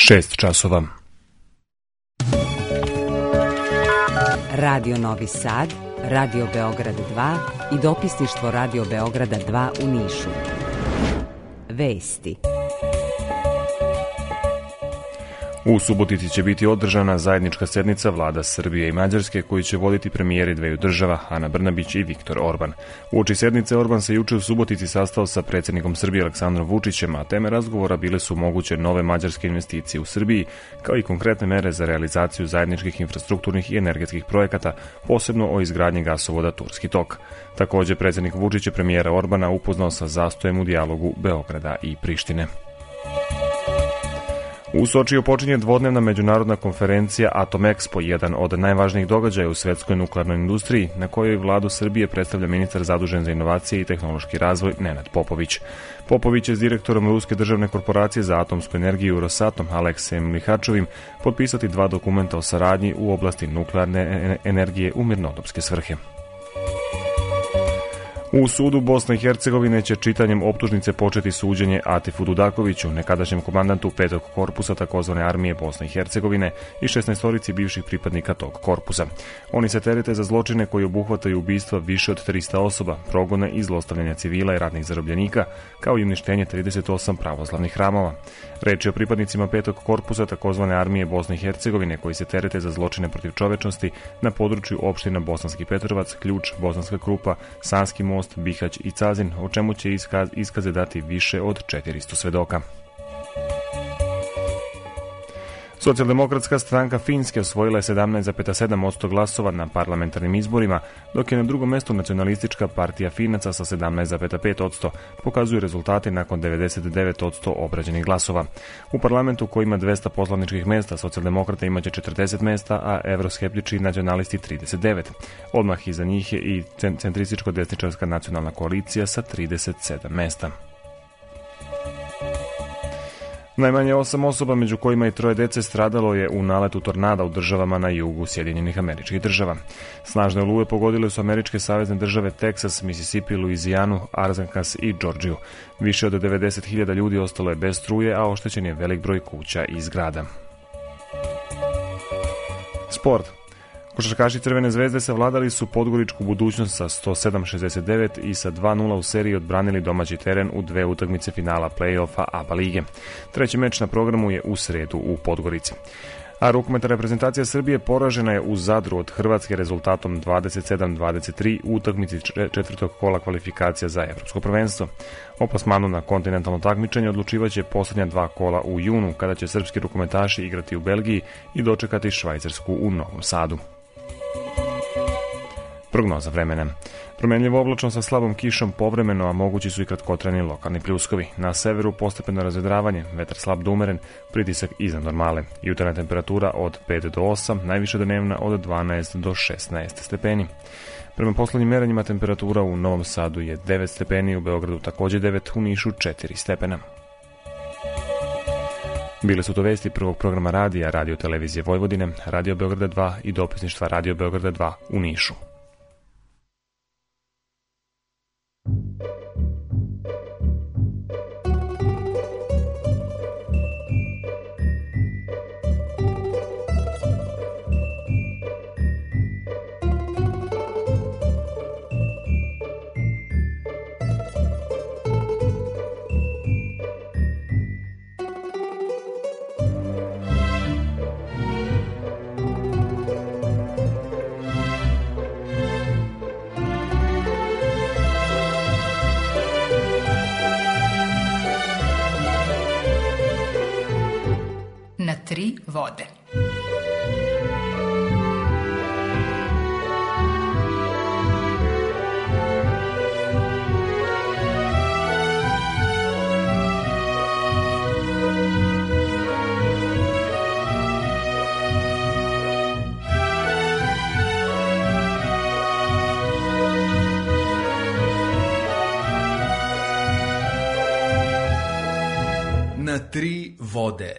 6 časova. Radio Novi Sad, Radio Beograd 2 i dopisništvo Radio Beograda 2 u Nišu. Vesti. U Subotici će biti održana zajednička sednica vlada Srbije i Mađarske koju će voditi premijeri dveju država, Ana Brnabić i Viktor Orban. Uoči sednice Orban se juče u Subotici sastao sa predsjednikom Srbije Aleksandrom Vučićem, a teme razgovora bile su moguće nove mađarske investicije u Srbiji, kao i konkretne mere za realizaciju zajedničkih infrastrukturnih i energetskih projekata, posebno o izgradnji gasovoda Turski tok. Također, predsjednik Vučić je premijera Orbana upoznao sa zastojem u dijalogu Beograda i Prištine. U Sočiju počinje dvodnevna međunarodna konferencija Atom Expo, jedan od najvažnijih događaja u svetskoj nuklearnoj industriji, na kojoj vladu Srbije predstavlja ministar zadužen za inovacije i tehnološki razvoj Nenad Popović. Popović je s direktorom Ruske državne korporacije za atomsku energiju Rosatom Aleksejem Lihačovim potpisati 2 dokumenta o saradnji u oblasti nuklearne energije u mirnodopske svrhe. U sudu Bosne i Hercegovine će čitanjem optužnice početi suđenje Atifu Dudakoviću, nekadašnjem komandantu 5. korpusa takozvane armije Bosne i Hercegovine i 16 bivših pripadnika tog korpusa. Oni se terete za zločine koji obuhvataju ubistva više od 300 osoba, progone i zlostavljanja civila i ratnih zarobljenika, kao i uništenje 38 pravoslavnih hramova. Reč je o pripadnicima 5. korpusa takozvane armije Bosne i Hercegovine koji se terete za zločine protiv čovečnosti na području opština Bosanski Petrovac, Ključ, Bosanska Krupa, Sanski most, Bihać i Cazin, o čemu će iskaze dati više od 400 svedoka. Socijaldemokratska stranka Finske osvojila je 17,7% glasova na parlamentarnim izborima, dok je na drugom mjestu nacionalistička partija Finaca sa 17,5%, pokazuju rezultati nakon 99% obrađenih glasova. U parlamentu koji ima 200 poslaničkih mjesta, socijaldemokrata imaće 40 mjesta, a evroskeptički nacionalisti 39. Odmah iza njih je i centrističko-desničarska nacionalna koalicija sa 37 mjesta. Najmanje 8 osoba, među kojima i 3 dece, stradalo je u naletu tornada u državama na jugu Sjedinjenih Američkih Država. Snažne oluje pogodile su američke savezne države Teksas, Mississippi, Luizijanu, Arkansas i Džordžiju. Više od 90.000 ljudi ostalo je bez struje, a oštećen je velik broj kuća i zgrada. Sport. Košarkaši Crvene zvezde savladali su podgoričku Budućnost sa 107-69 i sa 2-0 u seriji odbranili domaći teren u 2 utakmice finala play-offa ABA lige. Treći meč na programu je u sredu u Podgorici. A rukometna reprezentacija Srbije poražena je u Zadru od Hrvatske rezultatom 27-23 u utakmici četvrtog kola kvalifikacija za Evropsko prvenstvo. O plasmanu na kontinentalno takmičenje odlučivaće posljednja 2 kola u junu, kada će srpski rukometaši igrati u Belgiji i dočekati Švajcarsku u Novom Sadu. Prognoza vremena. Promjenljivo oblačno sa slabom kišom povremeno, a mogući su i kratkotrajni lokalni pljuskovi. Na severu postepeno razvedravanje, vetar slab do umeren, pritisak iznad normale. Jutarnja temperatura od 5 do 8, najviše dnevna od 12 do 16 stepeni. Prema poslednjim merenjima temperatura u Novom Sadu je 9 stepeni, u Beogradu također 9, u Nišu 4 stepena. Bile su to vesti prvog programa radija Radio Televizije Vojvodine, Radio Beograda 2 i dopisništva Radio Beograda 2 u Nišu. Na 3 vode. Na 3 vode.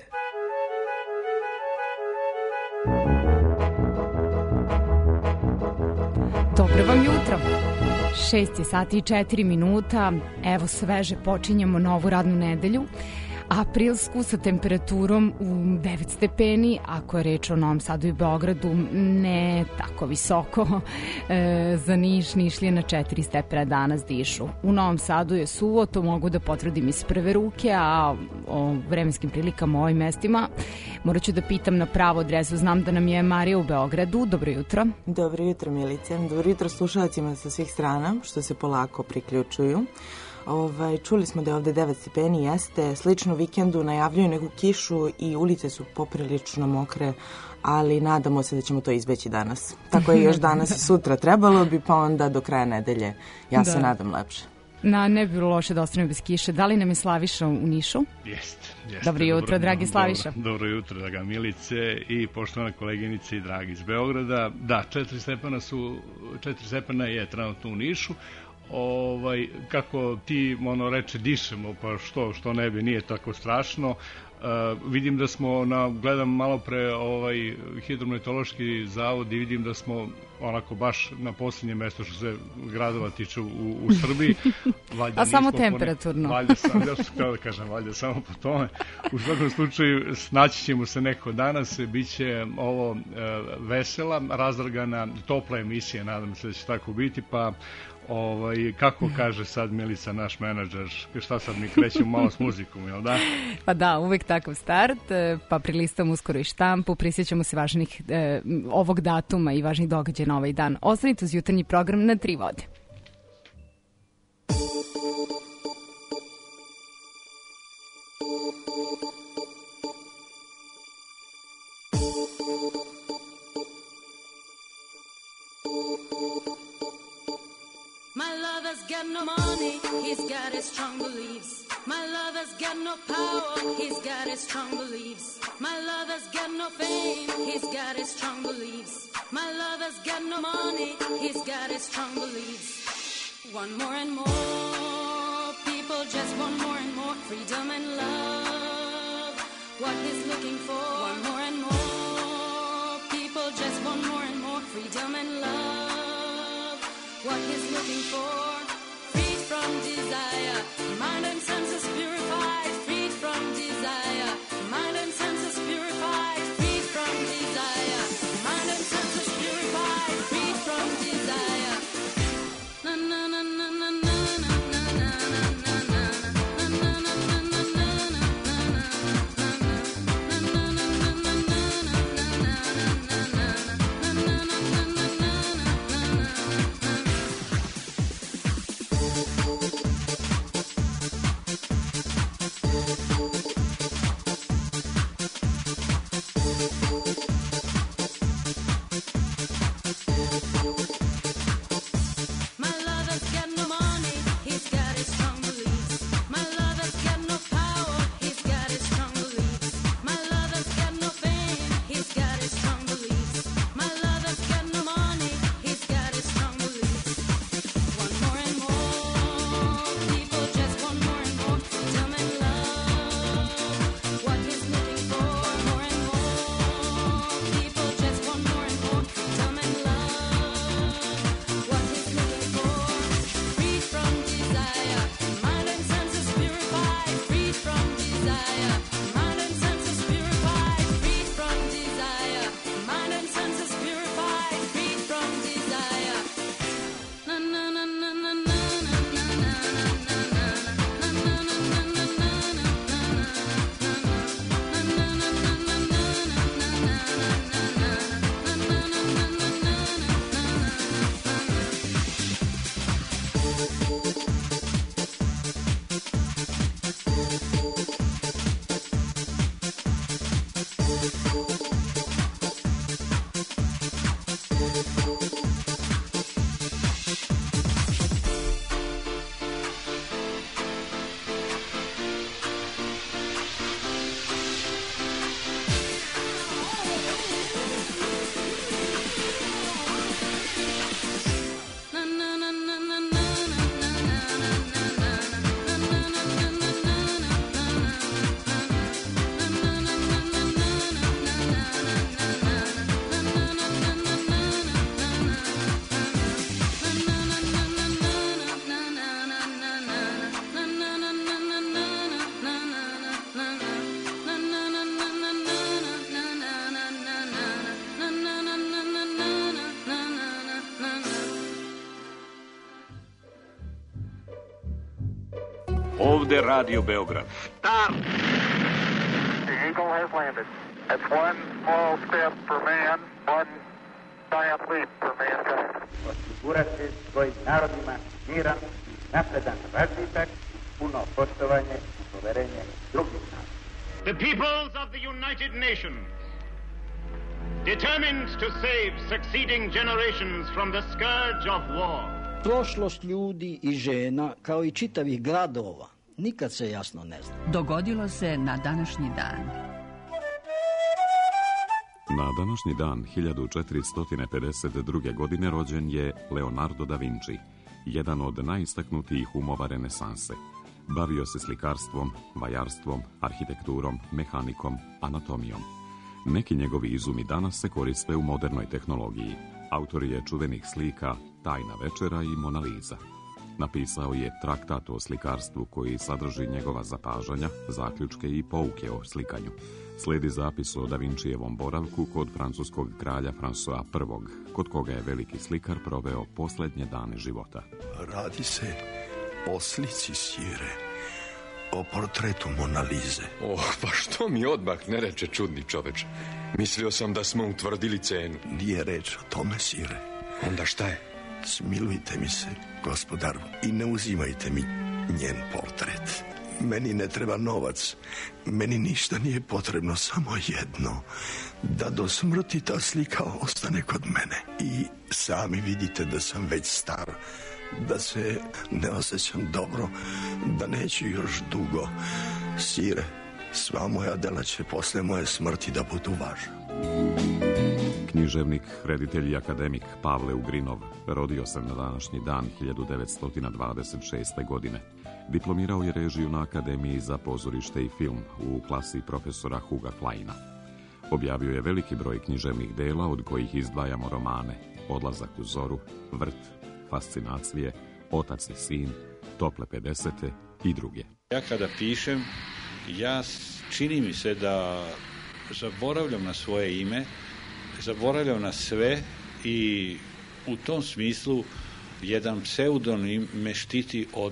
Dobro vam jutro. 6 sati i 4 minuta. Evo sveže počinjemo novu radnu nedelju. aprilsku sa temperaturom u 9 stepeni, ako je reč o Novom Sadu i Beogradu, ne tako visoko. Za Niš, Nišlije na 4 stepena danas dišu. U Novom Sadu je suvo, to mogu da potvrdim iz prve ruke, a o vremenskim prilikama u ovim mestima morat ću da pitam na pravo adresu. Znam da nam je Marija u Beogradu. Dobro jutro. Dobro jutro, Milice. Dobro jutro slušalcima sa svih strana, što se polako priključuju. Čuli smo da je ovde 9 stepeni, jeste. Slično vikendu najavljuju neku kišu i ulice su poprilično mokre, ali nadamo se da ćemo to izbeći danas. Tako je još danas i sutra trebalo bi, pa onda do kraja nedelje. Ja se nadam lepše. Ne bi bilo loše da ostanemo bez kiše. Da li nam je Slaviša u Nišu? Jeste. Dobro jutro, dragi Slaviša. Dobro jutro, draga Milice i poštovana koleginice i dragi iz Beograda. Da, 4 stepena je trenutno u Nišu. Kako ti reče dišemo, pa što ne bi, nije tako strašno. Vidim da smo, gledam malo pre hidrometeorološki zavod i vidim da smo onako baš na posljednje mesto što se gradova tiče u Srbiji. A samo temperaturno. Valjda samo po tome. U svakom slučaju snaći ćemo se neko danas, bit će ovo vesela, razdragana, topla emisija, nadam se da će tako biti, pa kako kaže sad Milica, naš menadžer, šta sad mi krećemo malo s muzikom, jel da? Pa da, uvek takav start, pa prilistam uskoro i štampu, prisjećamo se važnih ovog datuma i važnih događaja na ovaj dan. Ostanite uz jutarnji program na 3 vode. My lover's got no money, he's got his strong beliefs. My lover's got no power, he's got his strong beliefs. My lover's got no fame, he's got his strong beliefs. My lover's got no money, he's got his strong beliefs. Want more and more, people just want more and more freedom and love. What he's looking for, want more and more, people just want more and more freedom and love. What he's looking for, freed from desire, mind and senses purified, freed from desire, mind and senses purified, freed from desire, mind and senses purified, freed from desire. Na na na na na na na na na na na. Ovde Radio Beograd. Stop! The Eagle has landed. That's one small step for man, one giant leap for mankind. Osigurati svojim narodima miran i napredan razvitak, puno poštovanje i poverenje drugih naroda. The peoples of the United Nations, determined to save succeeding generations from the scourge of war. Prošlost ljudi i žena, kao i čitavih gradova, nikad se jasno ne zna. Dogodilo se na današnji dan. Na današnji dan 1452. godine rođen je Leonardo da Vinci, jedan od najistaknutijih umova renesanse. Bavio se slikarstvom, vajarstvom, arhitekturom, mehanikom, anatomijom. Neki njegovi izumi danas se koriste u modernoj tehnologiji. Autor je čuvenih slika Tajna večera i Mona Lisa. Napisao je traktat o slikarstvu koji sadrži njegova zapažanja, zaključke i pouke o slikanju. Sledi zapis o Da Vincijevom boravku kod francuskog kralja François I, kod koga je veliki slikar proveo posljednje dane života. Radi se o slici, sire, o portretu Mona Lise. Pa što mi odmah ne reče čudni čoveč? Mislio sam da smo utvrdili cenu. Nije reč o tome, sire. Onda šta je? Smilujte mi se, gospodaru, i ne uzimajte mi njen portret. Meni ne treba novac, meni ništa nije potrebno, samo jedno, da do smrti ta slika ostane kod mene. I sami vidite da sam već star, da se ne osjećam dobro, da neću još dugo. Sire, sva moja dela će posle moje smrti da budu važna. Književnik, reditelj i akademik Pavle Ugrinov rodio se na današnji dan 1926. godine. Diplomirao je režiju na Akademiji za pozorište i film u klasi profesora Huga Kleina. Objavio je veliki broj književnih dela, od kojih izdvajamo romane Odlazak u zoru, Vrt, Fascinacije, Otac i sin, Tople 50. i druge. Ja kada pišem, čini mi se da zaboravljam na svoje ime, zaboravljam na sve i u tom smislu jedan pseudonim me štiti od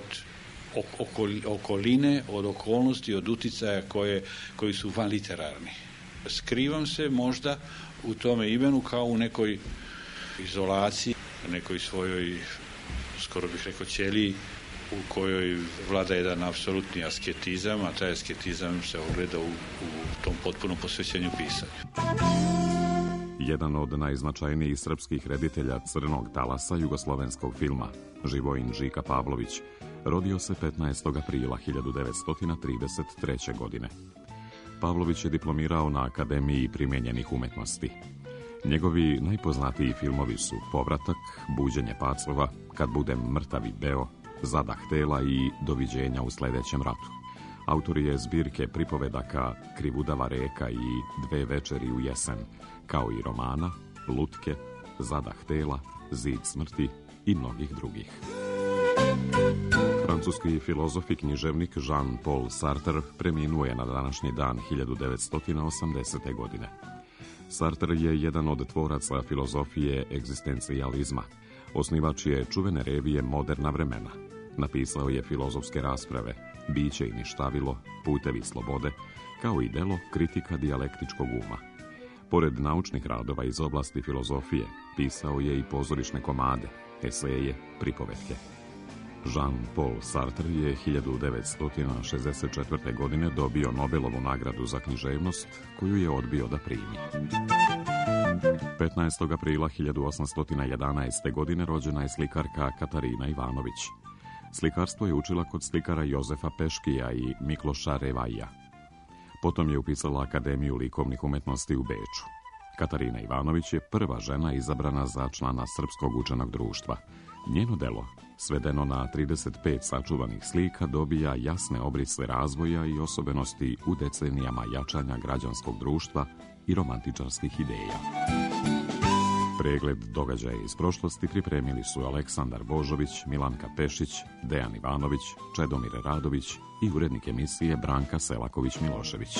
okoline, od okolnosti, od uticaja koji su van literarni. Skrivam se možda u tome imenu kao u nekoj izolaciji, nekoj svojoj, skoro bih rekao, ćeliji u kojoj vlada jedan apsolutni asketizam, a taj asketizam se ogleda u tom potpunom posvećenju pisanju. Jedan od najznačajnijih srpskih reditelja crnog talasa jugoslovenskog filma, Živojin Žika Pavlović, rodio se 15. aprila 1933. godine. Pavlović je diplomirao na Akademiji primenjenih umetnosti. Njegovi najpoznatiji filmovi su Povratak, Buđenje pacova, Kad budem mrtav i beo, Zadah tela i Doviđenja u sledećem ratu. Autor je zbirke pripovedaka Krivudava reka i Dve večeri u jesen, kao i romana Lutke, Zadah tela, Zid smrti i mnogih drugih. Francuski filozof i književnik Jean-Paul Sartre preminuo je na današnji dan 1980. godine. Sartre je jedan od tvoraca filozofije egzistencijalizma. Osnivač je čuvene revije Moderna vremena. Napisao je filozofske rasprave Biće i ništavilo, Putevi slobode, kao i delo Kritika dijalektičkog uma. Pored naučnih radova iz oblasti filozofije, pisao je i pozorišne komade, eseje, pripovetke. Jean-Paul Sartre je 1964. godine dobio Nobelovu nagradu za književnost, koju je odbio da primi. 15. aprila 1811. godine rođena je slikarka Katarina Ivanović. Slikarstvo je učila kod slikara Jozefa Peškija i Mikloša Revaja. Potom je upisala Akademiju likovnih umetnosti u Beču. Katarina Ivanović je prva žena izabrana za člana Srpskog učenog društva. Njeno delo, svedeno na 35 sačuvanih slika, dobija jasne obrise razvoja i osobenosti u decenijama jačanja građanskog društva i romantičarskih ideja. Pregled događaja iz prošlosti pripremili su Aleksandar Božović, Milanka Pešić, Dejan Ivanović, Čedomir Radović i urednik emisije Branka Selaković-Milošević.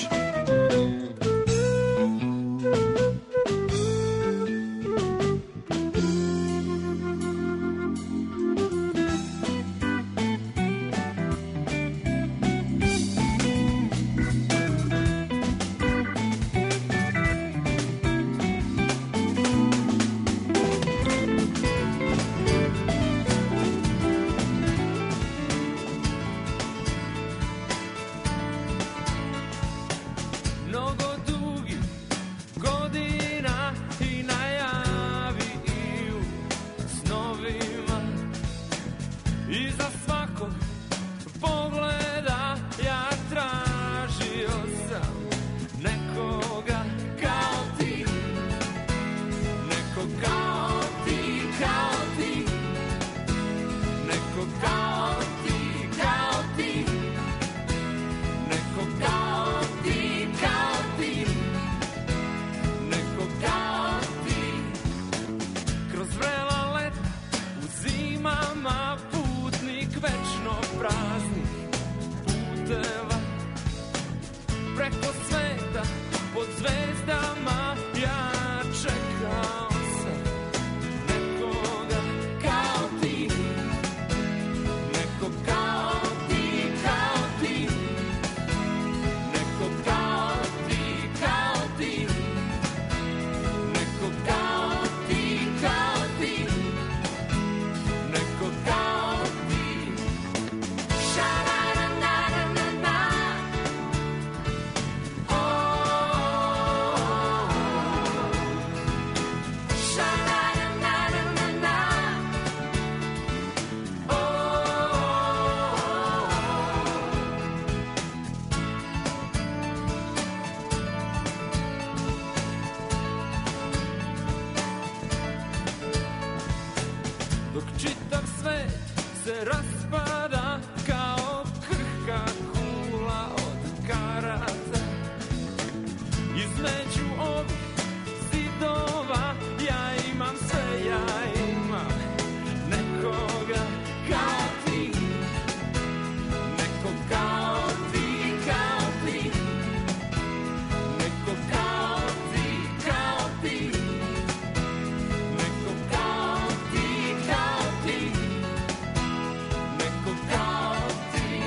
raspada kao krhka kula od karata. Između ovih zidova ja imam sve, ja imam nekoga kao ti, neko kao ti, kao ti, neko kao ti, kao ti, neko kao ti, kao ti, neko kao ti.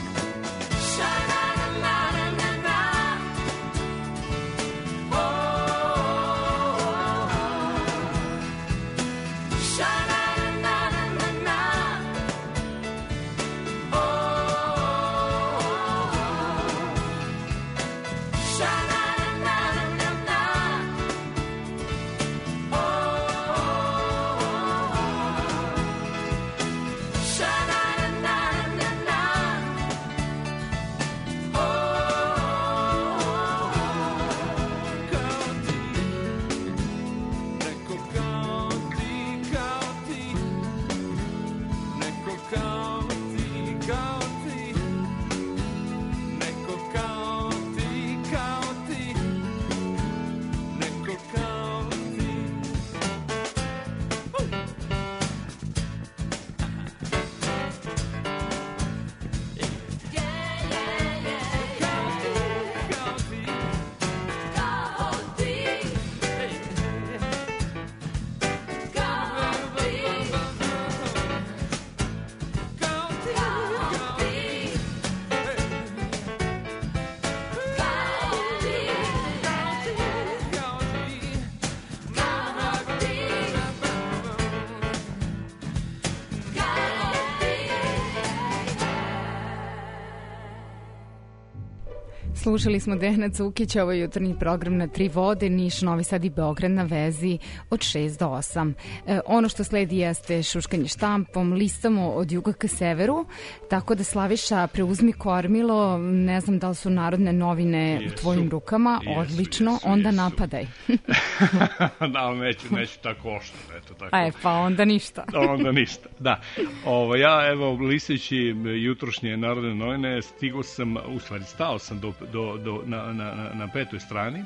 Sha-na-na-na-na-na-na. Slušali smo Dejana Cukića, ovo je jutarnji program na Tri vode, Niš, Novi Sad i Beograd na vezi od 6 do 8. Ono što sledi jeste šuškanje štampom, listamo od juga ka severu, tako da Slaviša preuzmi kormilo, ne znam da li su Narodne novine u tvojim rukama, odlično, onda napadaj. Da, ali neću tako oštro, eto tako. Pa onda ništa. Onda ništa, da. Ja, evo, listajući jutrošnje Narodne novine, stao sam na petoj strani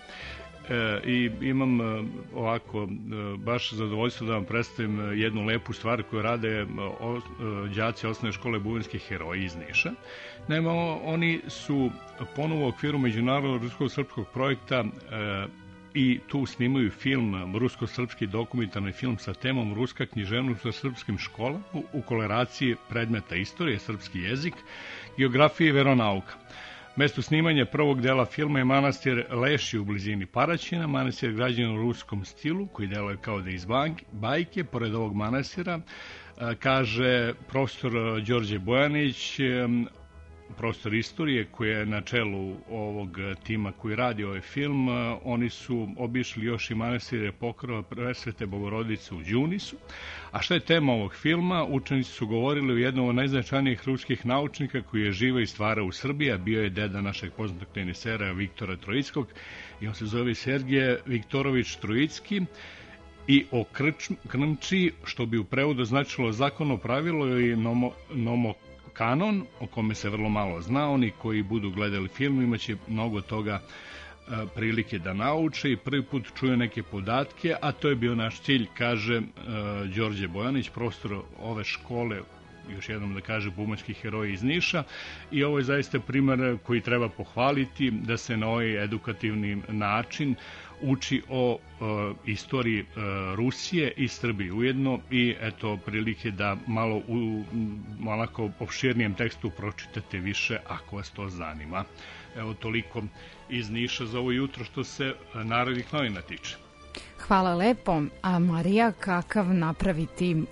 i imam ovako baš zadovoljstvo da vam predstavim jednu lepu stvar koju rade đaci osnovne škole Buvanjski heroji iz Niša. Naime, oni su ponovo u okviru međunarodnog rusko-srpskog projekta i tu snimaju film, rusko-srpski dokumentarni film sa temom Ruska književnost sa srpskim školama u koleraciji predmeta istorije, srpski jezik, geografije i veronauka. Mesto snimanja prvog dela filma je manastir Leši u blizini Paraćina, manastir građen u ruskom stilu, koji deluje kao da je iz bajke. Pored ovog manastira, kaže profesor Đorđe Bojanić, profesor istorije koji je na čelu ovog tima koji radi ovaj film, oni su obišli još i manastire Pokrova Presvete Bogorodice u Đunisu. A šta je tema ovog filma? Učenici su govorili o jednom od najznačajnijih ruskih naučnika koji je živo i stvara u Srbiji, a bio je deda našeg poznatog tenisera Viktora Trojickog i on se zove Sergije Viktorović Trojicki. I o krmči, što bi u prevodu značilo zakonno pravilo i nomokanon, o kome se vrlo malo zna. Oni koji budu gledali film imaće mnogo toga prilike da nauče i prvi put čuju neke podatke, a to je bio naš cilj, kaže Đorđe Bojanić, profesor ove škole, još jednom da kaže, Buvanjski heroji iz Niša, i ovo je zaista primer koji treba pohvaliti, da se na ovaj edukativni način uči o istoriji Rusije i Srbije ujedno i eto prilike da malo u malako opširnijem tekstu pročitate više ako vas to zanima. Evo toliko iz Niša za ovo jutro što se Narodnih novina tiče. Hvala lepo. A Marija, kakav napraviti,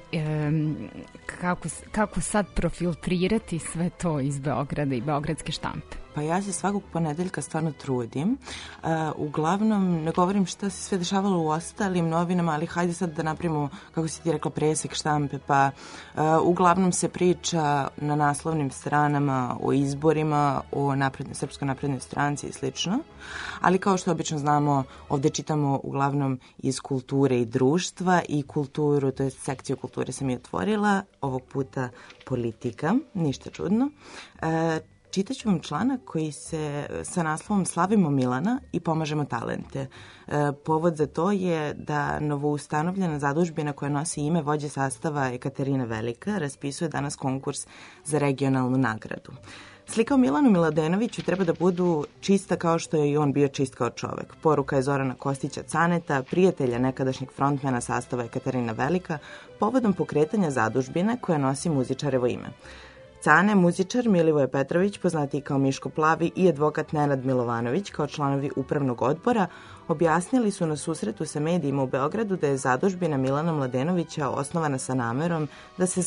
kako sad profiltrirati sve to iz Beograda i beogradske štampe? Pa ja se svakog ponedeljka stvarno trudim. Uglavnom, ne govorim šta se sve dešavalo u ostalim novinama, ali hajde sad da napravimo, kako si ti rekla, presek štampe, pa uglavnom se priča na naslovnim stranama o izborima, o Srpskoj naprednoj stranci i slično. Ali kao što obično znamo, ovde čitamo uglavnom iz kulture i društva i kulturu, to je sekciju kulture sam i otvorila, ovog puta politika, ništa čudno. Čitaću vam članak koji se sa naslovom Slavimo Milana i pomažemo talente. Povod za to je da novoustanovljena zadužbina koja nosi ime vođe sastava Ekaterina Velika raspisuje danas konkurs za regionalnu nagradu. Slika o Milanu Miladenoviću treba da budu čista kao što je i on bio čist kao čovek. Poruka je Zorana Kostića Caneta, prijatelja nekadašnjeg frontmena sastava Ekaterina Velika, povodom pokretanja zadužbine koja nosi muzičarevo ime. Cane, muzičar Milivoje Petrović, poznatiji kao Miško Plavi, i advokat Nenad Milovanović kao članovi upravnog odbora objasnili su na susretu sa medijima u Beogradu da je zadužbina Milana Mladenovića osnovana sa namerom da se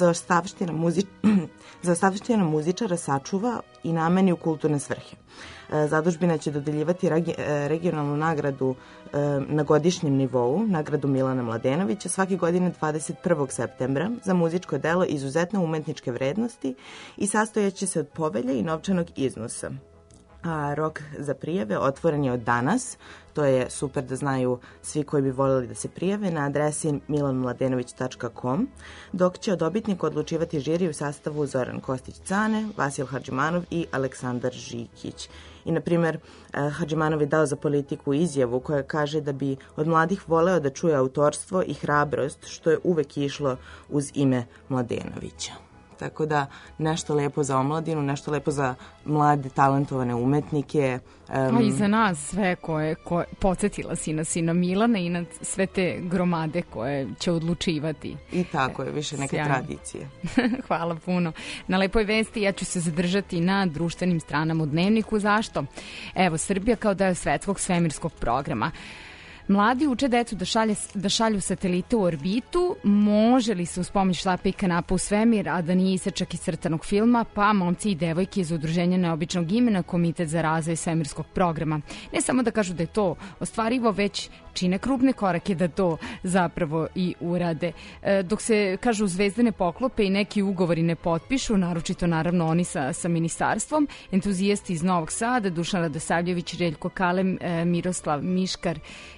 zaostavština muzičara sačuva i nameni u kulturne svrhe. Zadužbina će dodeljivati regionalnu nagradu na godišnjem nivou, nagradu Milana Mladenovića, svake godine 21. septembra za muzičko delo izuzetne umetničke vrednosti i sastojaće se od povelje i novčanog iznosa. A rok za prijave otvoren je od danas, to je super da znaju svi koji bi voljeli da se prijave, na adresi milanmladenović.com, dok će o dobitniku odlučivati žiri u sastavu Zoran Kostić-Cane, Vasil Hadžimanov i Aleksandar Žikić. I, na primjer, Hadžimanov je dao za politiku izjavu koja kaže da bi od mladih voleo da čuje autorstvo i hrabrost, što je uvek išlo uz ime Mladenovića. Tako da nešto lepo za omladinu, nešto lepo za mlade talentovane umetnike. A i za nas sve koje podsjetila si nas i na Milana i na sve te gromade koje će odlučivati. I tako je, više neke tradicije. Hvala puno. Na lepoj vesti ja ću se zadržati na društvenim stranama u Dnevniku. Zašto? Evo, Srbija kao deo svetskog svemirskog programa. Mladi uče decu da šalju satelite u orbitu, može li se uz pomoć štapa i kanapa u svemir, a da nije isečak iz crtanog filma, pa momci i devojke iz udruženja neobičnog imena Komitet za razvoj svemirskog programa. Ne samo da kažu da je to ostvarivo, već čine krupne korake da to zapravo i urade. Dok se, kažu, zvezdane poklope i neki ugovori ne potpišu, naročito naravno oni sa ministarstvom, entuzijasti iz Novog Sada, Dušan Radosavljević, Željko Kalem, Miroslav Miškar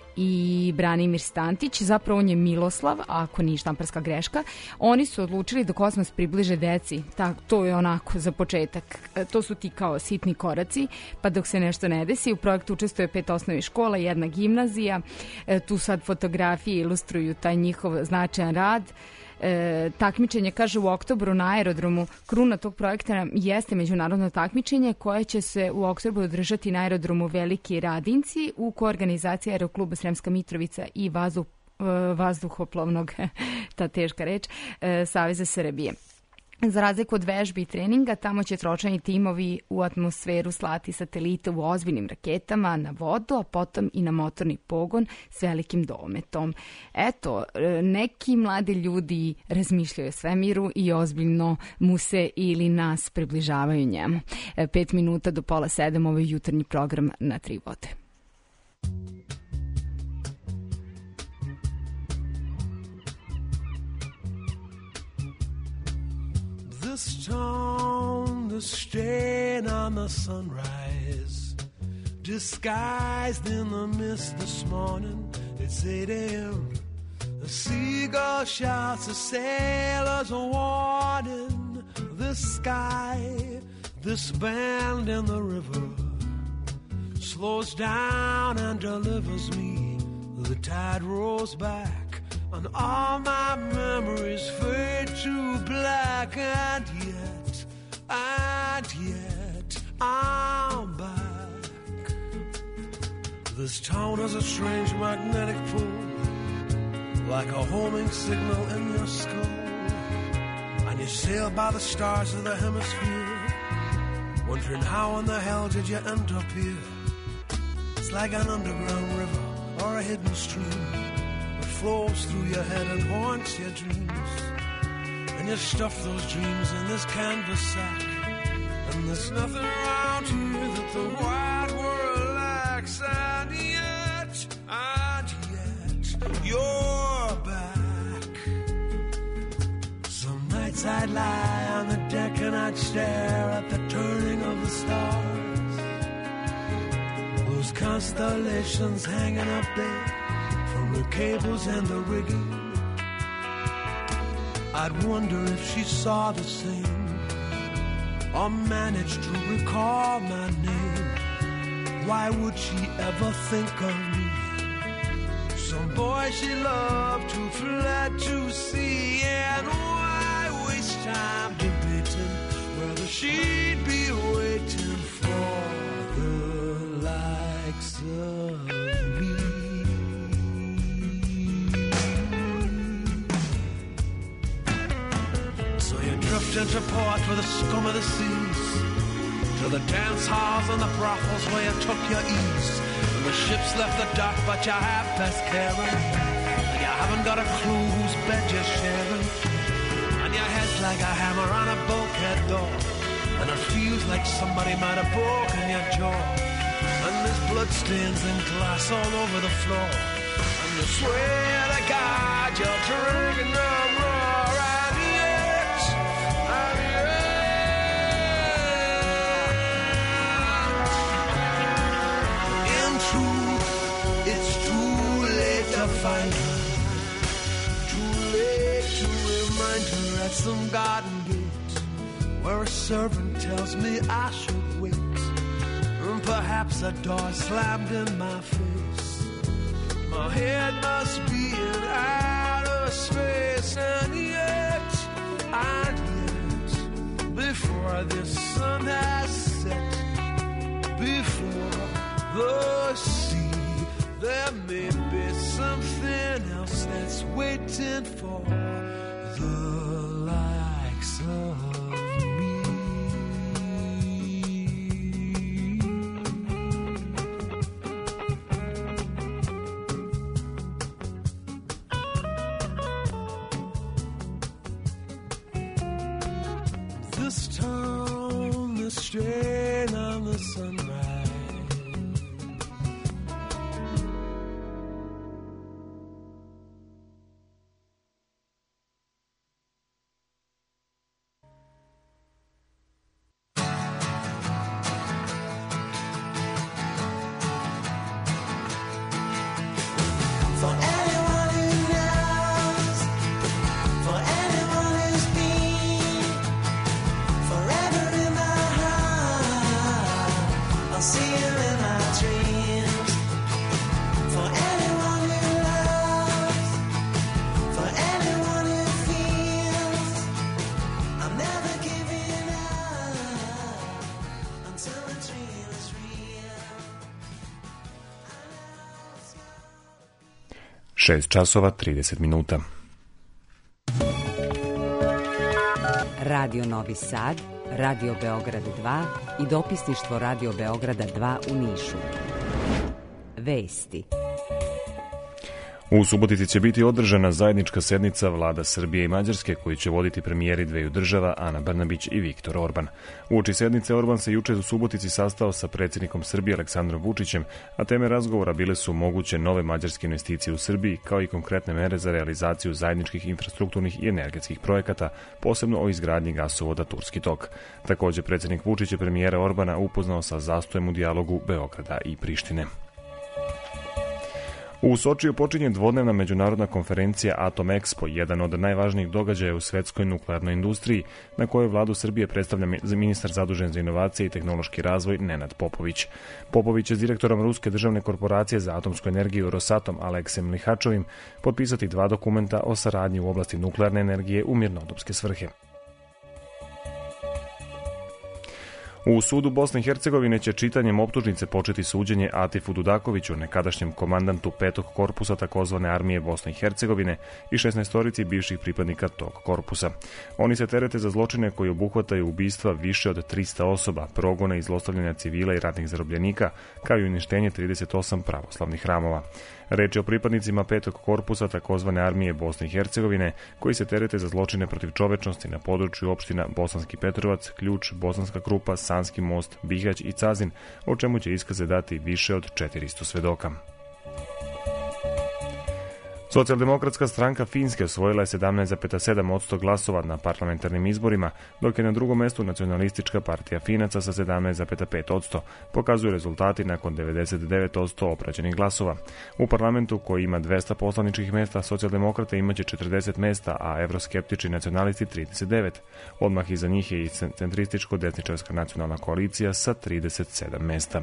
i Branimir Stantić, zapravo on je Miloslav, ako nije štamparska greška, oni su odlučili da kosmos približe deci. To je onako za početak. To su ti kao sitni koraci, pa dok se nešto ne desi, u projektu učestvuje 5 osnovnih škola, 1 gimnazija. Tu sad fotografije ilustruju taj njihov značajan rad. Takmičenje, kaže, u oktobru na aerodromu. Kruna tog projekta jeste međunarodno takmičenje koje će se u oktobru održati na aerodromu Veliki Radinci u koorganizaciji Aerokluba Sremska Mitrovica i vazduhoplovnog, ta teška reč, Saveza Srbije. Za razliku od vežbi i treninga, tamo će tročani timovi u atmosferu slati satelite u ozbiljnim raketama na vodu, a potom i na motorni pogon s velikim dometom. Eto, neki mladi ljudi razmišljaju o svemiru i ozbiljno mu se ili nas približavaju njemu. 5 minuta do 6:30, ovo je jutarnji program na 3 vode. This town, the stain on the sunrise, disguised in the mist this morning. It's 8 a.m. A seagull shouts, a sailor's a warning. This sky, this bend in the river, slows down and delivers me. The tide rolls back, and all my memories fade to black, and yet I'm back. This town has a strange magnetic pull, like a homing signal in your skull, and you sail by the stars of the hemisphere, wondering how in the hell did you end up here. It's like an underground river or a hidden stream, flows through your head and haunts your dreams, and you stuff those dreams in this canvas sack, and there's nothing around here that the wide world lacks, and yet, you're back. Some nights I'd lie on the deck and I'd stare at the turning of the stars, those constellations hanging up there from the cables and the rigging. I'd wonder if she saw the same or managed to recall my name. Why would she ever think of me? Some boy she loved who fled to sea, and why waste time debating whether she'd be waiting for the likes of me? So you drift into port with the scum of the seas, to the dance halls and the brothels where you took your ease. And the ship's left the dock, but you have best caring, and you haven't got a clue whose bed you're sharing. And your head's like a hammer on a bulkhead door, and it feels like somebody might have broken your jaw. And there's bloodstains and glass all over the floor, and you swear to God you're drinking no more. And yet, in truth, it's too late to find her, too late to remind her at some garden gate where a servant tells me I should wait. And perhaps a door slammed in my face. My head must be in outer space. And yet, before the sun has set, before the sea, there may be something else that's waiting for the likes of me. This town, the strain on the sunrise, Šest časova 30 minuta. Radio Novi Sad, Radio Beograd 2 i dopisništvo Radio Beograda 2 u Nišu. Vesti. U Subotici će biti održana zajednička sednica vlada Srbije i Mađarske koju će voditi premijeri dveju država Ana Brnabić i Viktor Orban. Uoči sednice Orban se juče u Subotici sastao sa predsjednikom Srbije Aleksandrom Vučićem, a teme razgovora bile su moguće nove mađarske investicije u Srbiji kao i konkretne mere za realizaciju zajedničkih infrastrukturnih i energetskih projekata, posebno o izgradnji gasovoda Turski tok. Također predsjednik Vučić je premijera Orbana upoznao sa zastojem u dijalogu Beograda i Prištine. U Sočiju počinje dvodnevna međunarodna konferencija Atom Expo, jedan od najvažnijih događaja u svetskoj nuklearnoj industriji, na kojoj vladu Srbije predstavlja ministar zadužen za inovacije i tehnološki razvoj Nenad Popović. Popović je s direktorom Ruske državne korporacije za atomsku energiju Rosatom Aleksem Lihačovim potpisati 2 dokumenta o saradnji u oblasti nuklearne energije u mirnodopske svrhe. U sudu Bosne i Hercegovine će čitanjem optužnice početi suđenje Atifu Dudakoviću, nekadašnjem komandantu 5. korpusa takozvane armije Bosne i Hercegovine i 16 bivših pripadnika tog korpusa. Oni se terete za zločine koji obuhvataju ubistva više od 300 osoba, progone i zlostavljanja civila i ratnih zarobljenika, kao i uništenje 38 pravoslavnih hramova. Reč je o pripadnicima 5. korpusa takozvane armije Bosne i Hercegovine, koji se terete za zločine protiv čovečnosti na području opština Bosanski Petrovac, Ključ, Bosanska Krupa, Sanski Most, Bihać i Cazin, o čemu će iskaze dati više od 400 svedoka. Socijaldemokratska stranka Finske osvojila je 17,7% glasova na parlamentarnim izborima, dok je na drugom mestu nacionalistička partija Finaca sa 17,5%, pokazuju rezultati nakon 99% opraćenih glasova. U parlamentu, koji ima 200 poslaničkih mesta, socijaldemokrate imaće 40 mesta, a evroskeptični nacionalisti 39. Odmah iza njih je i centrističko-desničarska nacionalna koalicija sa 37 mesta.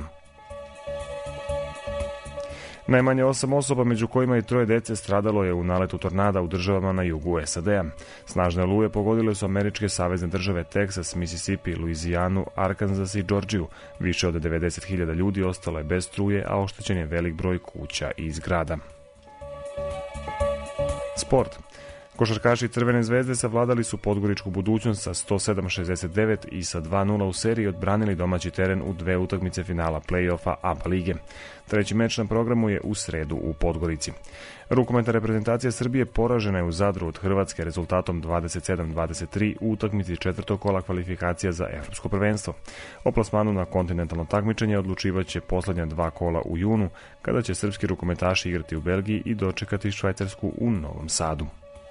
Najmanje 8 osoba, među kojima i 3 dece, stradalo je u naletu tornada u državama na jugu SAD-a. Snažne oluje pogodile su američke savezne države Teksas, Mississippi, Luizijanu, Arkansas i Džordžiju. Više od 90.000 ljudi ostalo je bez struje, a oštećen je velik broj kuća i zgrada. Sport. Košarkaši Crvene zvezde savladali su podgoričku Budućnost sa 107-69 i sa 2:0 u seriji odbranili domaći teren u 2 utakmice finala play-offa ABA lige. Treći meč na programu je u sredu u Podgorici. Rukometna reprezentacija Srbije poražena je u Zadru od Hrvatske rezultatom 27-23 u utakmici četvrtog kola kvalifikacija za evropsko prvenstvo. O plasmanu na kontinentalno takmičenje odlučivaće poslednja 2 kola u junu, kada će srpski rukometaši igrati u Belgiji i dočekati Švajcarsku u Novom Sadu.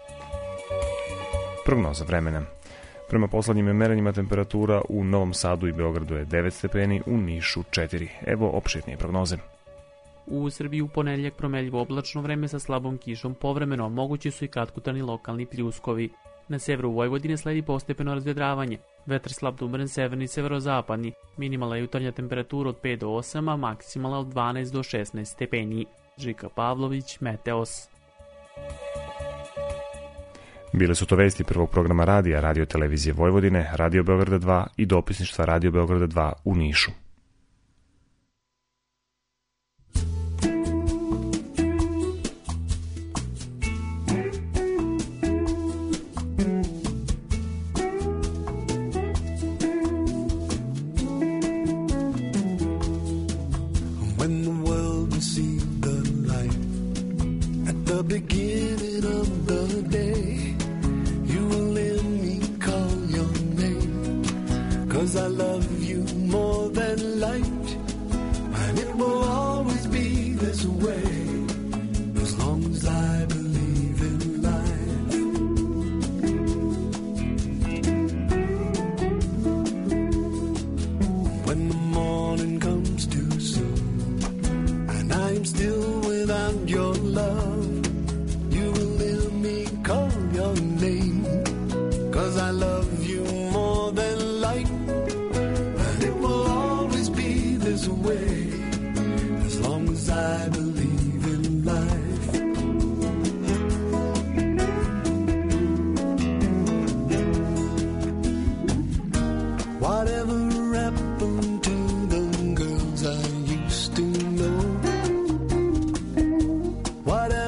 Prognoza vremena. Prema poslednjim merenjima temperatura u Novom Sadu i Beogradu je 9 stepeni, u Nišu 4. Evo opširnije prognoze. U Srbiji u ponedeljak promenljivo oblačno vreme sa slabom kišom, povremeno mogući su i kratkotrajni lokalni pljuskovi. Na severu Vojvodine sledi postepeno razvedravanje. Vetar slab do umeren severni i severozapadni. Minimalna jutarnja temperatura od 5 do 8, a maksimalna od 12 do 16 stepeni. Žika Pavlović, Meteos. Bile su to vesti prvog programa radija, Radio televizije Vojvodine, Radio Beograda 2 i dopisništva Radio Beograda 2 u Nišu. When the world received the light at the beginning of the day, you will let me call your name, 'cause I love you more than light, and it will always be this way, as long as I believe in life. When the morning comes too soon and I'm still without your love, you will let me call your name, 'cause I love you more than light, and it will always be this way, as long as I believe in life. Whatever happened to the girls I used to know? Whatever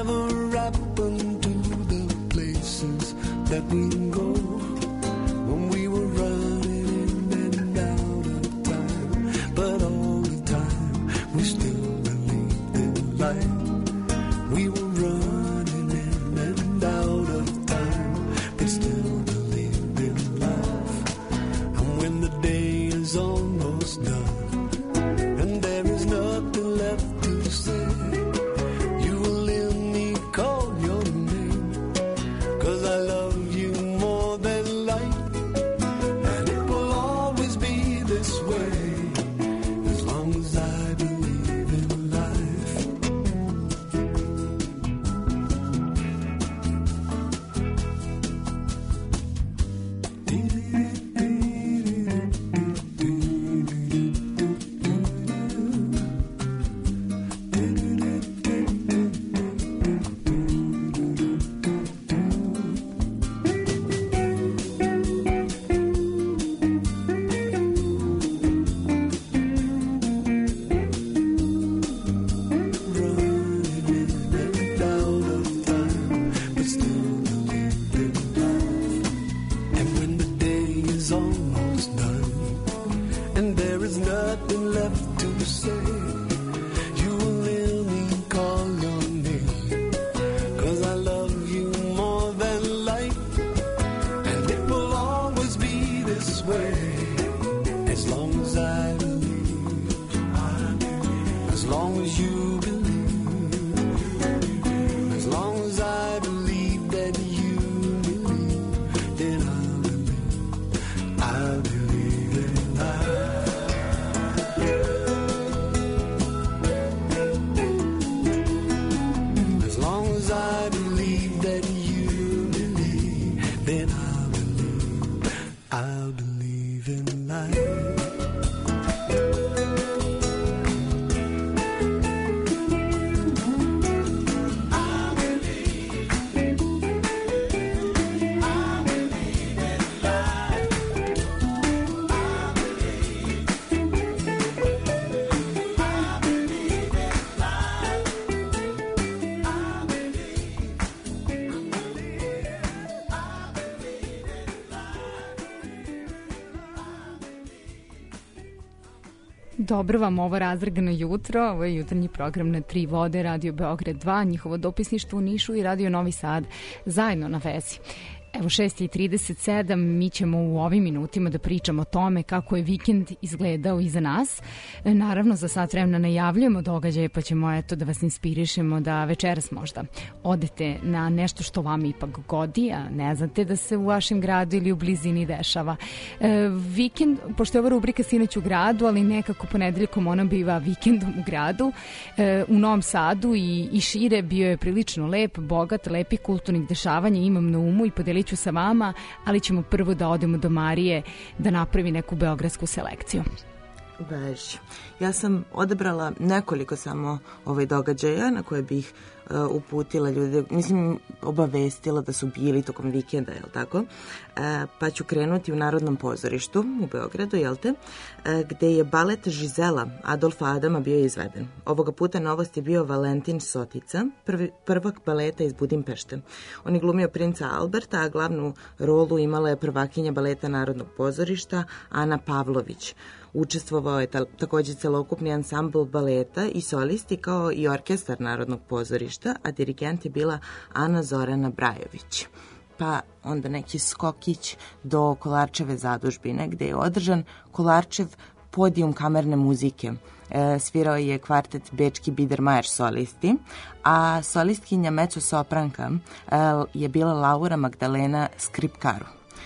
Dobro vam ovo razdragano jutro, ovo je jutarnji program na Tri vode, Radio Beograd 2, njihovo dopisništvo u Nišu i Radio Novi Sad, zajedno na vezi. Evo 6:37, mi ćemo u ovim minutima da pričamo o tome kako je vikend izgledao iza nas. Naravno, za sat vremena najavljujemo događaje, pa ćemo da vas inspirišemo da večeras možda odete na nešto što vam ipak godi, a ne znate da se u vašem gradu ili u blizini dešava. Vikend, pošto je ova rubrika Sinoć u gradu, ali nekako ponedeljkom ona biva vikendom u gradu, u Novom Sadu i šire bio je prilično lep, bogat, lepi kulturnih dešavanja, imam na umu i podeliti ću sa vama, ali ćemo prvo da odemo do Marije da napravi neku beogradsku selekciju. Beži. Ja sam odabrala nekoliko samo događaja na koje bih uputila ljude, mislim obavestila da su bili tokom vikenda, jel tako? Pa ću krenuti u Narodnom pozorištu u Beogradu, jel te? Gde je balet Žizela Adolfa Adama bio izveden. Ovoga puta novost je bio Valentin Sotica, prvak baleta iz Budimpešte. On je glumio princa Alberta, a glavnu rolu imala je prvakinja baleta Narodnog pozorišta Ana Pavlović. Učestvovao je također celokupni ansambl baleta i solisti kao i orkestar Narodnog pozorišta, a dirigent je bila Ana Zorana Brajović. Pa onda neki skokić do Kolarčeve zadužbine gdje je održan Kolarčev podijum kamerne muzike. Svirao je kvartet Bečki Biedermeier solisti, a solistkinja mezzo-sopranka je bila Laura Magdalena Skripkaru.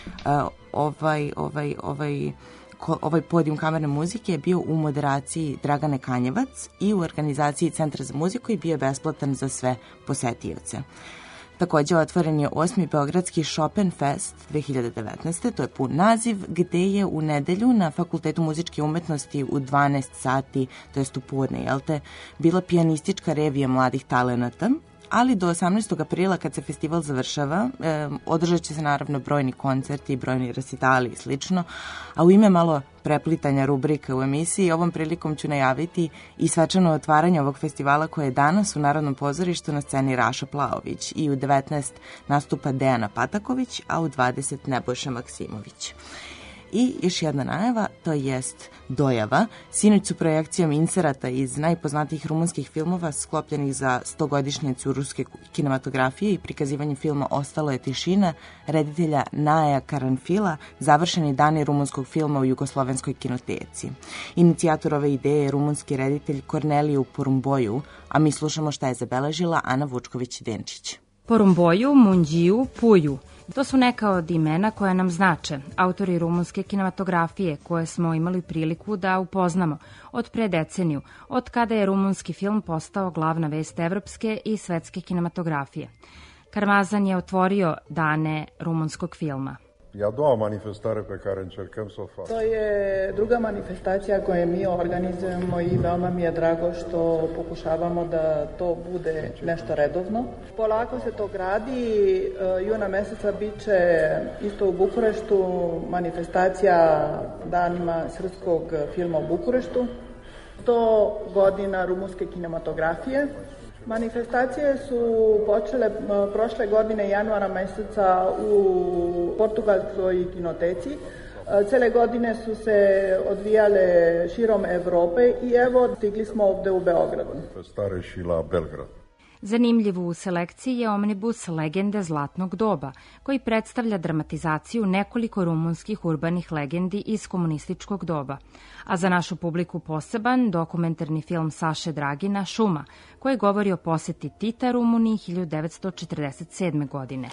Ovaj podijum kamerne muzike je bio u moderaciji Dragane Kanjevac i u organizaciji Centra za muziku i bio je besplatan za sve posetioce. Također otvoren je 8. Beogradski Chopin Fest 2019. To je pun naziv, gde je u nedelju na Fakultetu muzičke umetnosti u 12 sati, to jest u podne, jel te, bila pijanistička revija mladih talenata, ali do 18. aprila kad se festival završava, održat će se naravno brojni koncerti, brojni resitali i slično, a u ime malo preplitanja rubrika u emisiji, ovom prilikom ću najaviti i svečano otvaranje ovog festivala koje je danas u Narodnom pozorištu na sceni Raša Plaović i u 19 nastupa Dejana Pataković, a u 20 Nebojša Maksimović. I još jedna najava, to jest dojava. Sinoć su projekcijom inserata iz najpoznatijih rumunskih filmova sklopljenih za 100-godišnjicu ruske kinematografije i prikazivanje filma Ostalo je tišina reditelja Naja Karanfila završeni dani rumunskog filma u Jugoslovenskoj kinoteci. Inicijator ove ideje je rumunski reditelj Korneliju Porumboju, a mi slušamo šta je zabeležila Ana Vučković-Denčić. Porumboju, Munđiju, Puju. To su neka od imena koja nam znače, autori rumunske kinematografije koje smo imali priliku da upoznamo od pre deceniju, od kada je rumunski film postao glavna vest evropske i svetske kinematografije. Karmazan je otvorio dane rumunskog filma. E a doua manifestare pe care încercăm să o facem. To je druga manifestacija koju mi organizujemo i veoma mi je drago što pokušavamo da to bude nešto redovno. Polako se to gradi, juna meseca biće isto u Bukureštu manifestacija danima srpskog filma u Bukureštu. 100 godina rumunske kinematografije. Manifestacije su počele prošle godine januara meseca u portugalskoj kinoteci. Cele godine su se odvijale širom Evrope i evo stigli smo ovde u Beogradu. Stare și la Belgrad. Zanimljiv u selekciji je omnibus Legende zlatnog doba, koji predstavlja dramatizaciju nekoliko rumunskih urbanih legendi iz komunističkog doba, a za našu publiku poseban dokumentarni film Saše Dragina Šuma, koji govori o poseti Tita Rumuniji 1947. godine.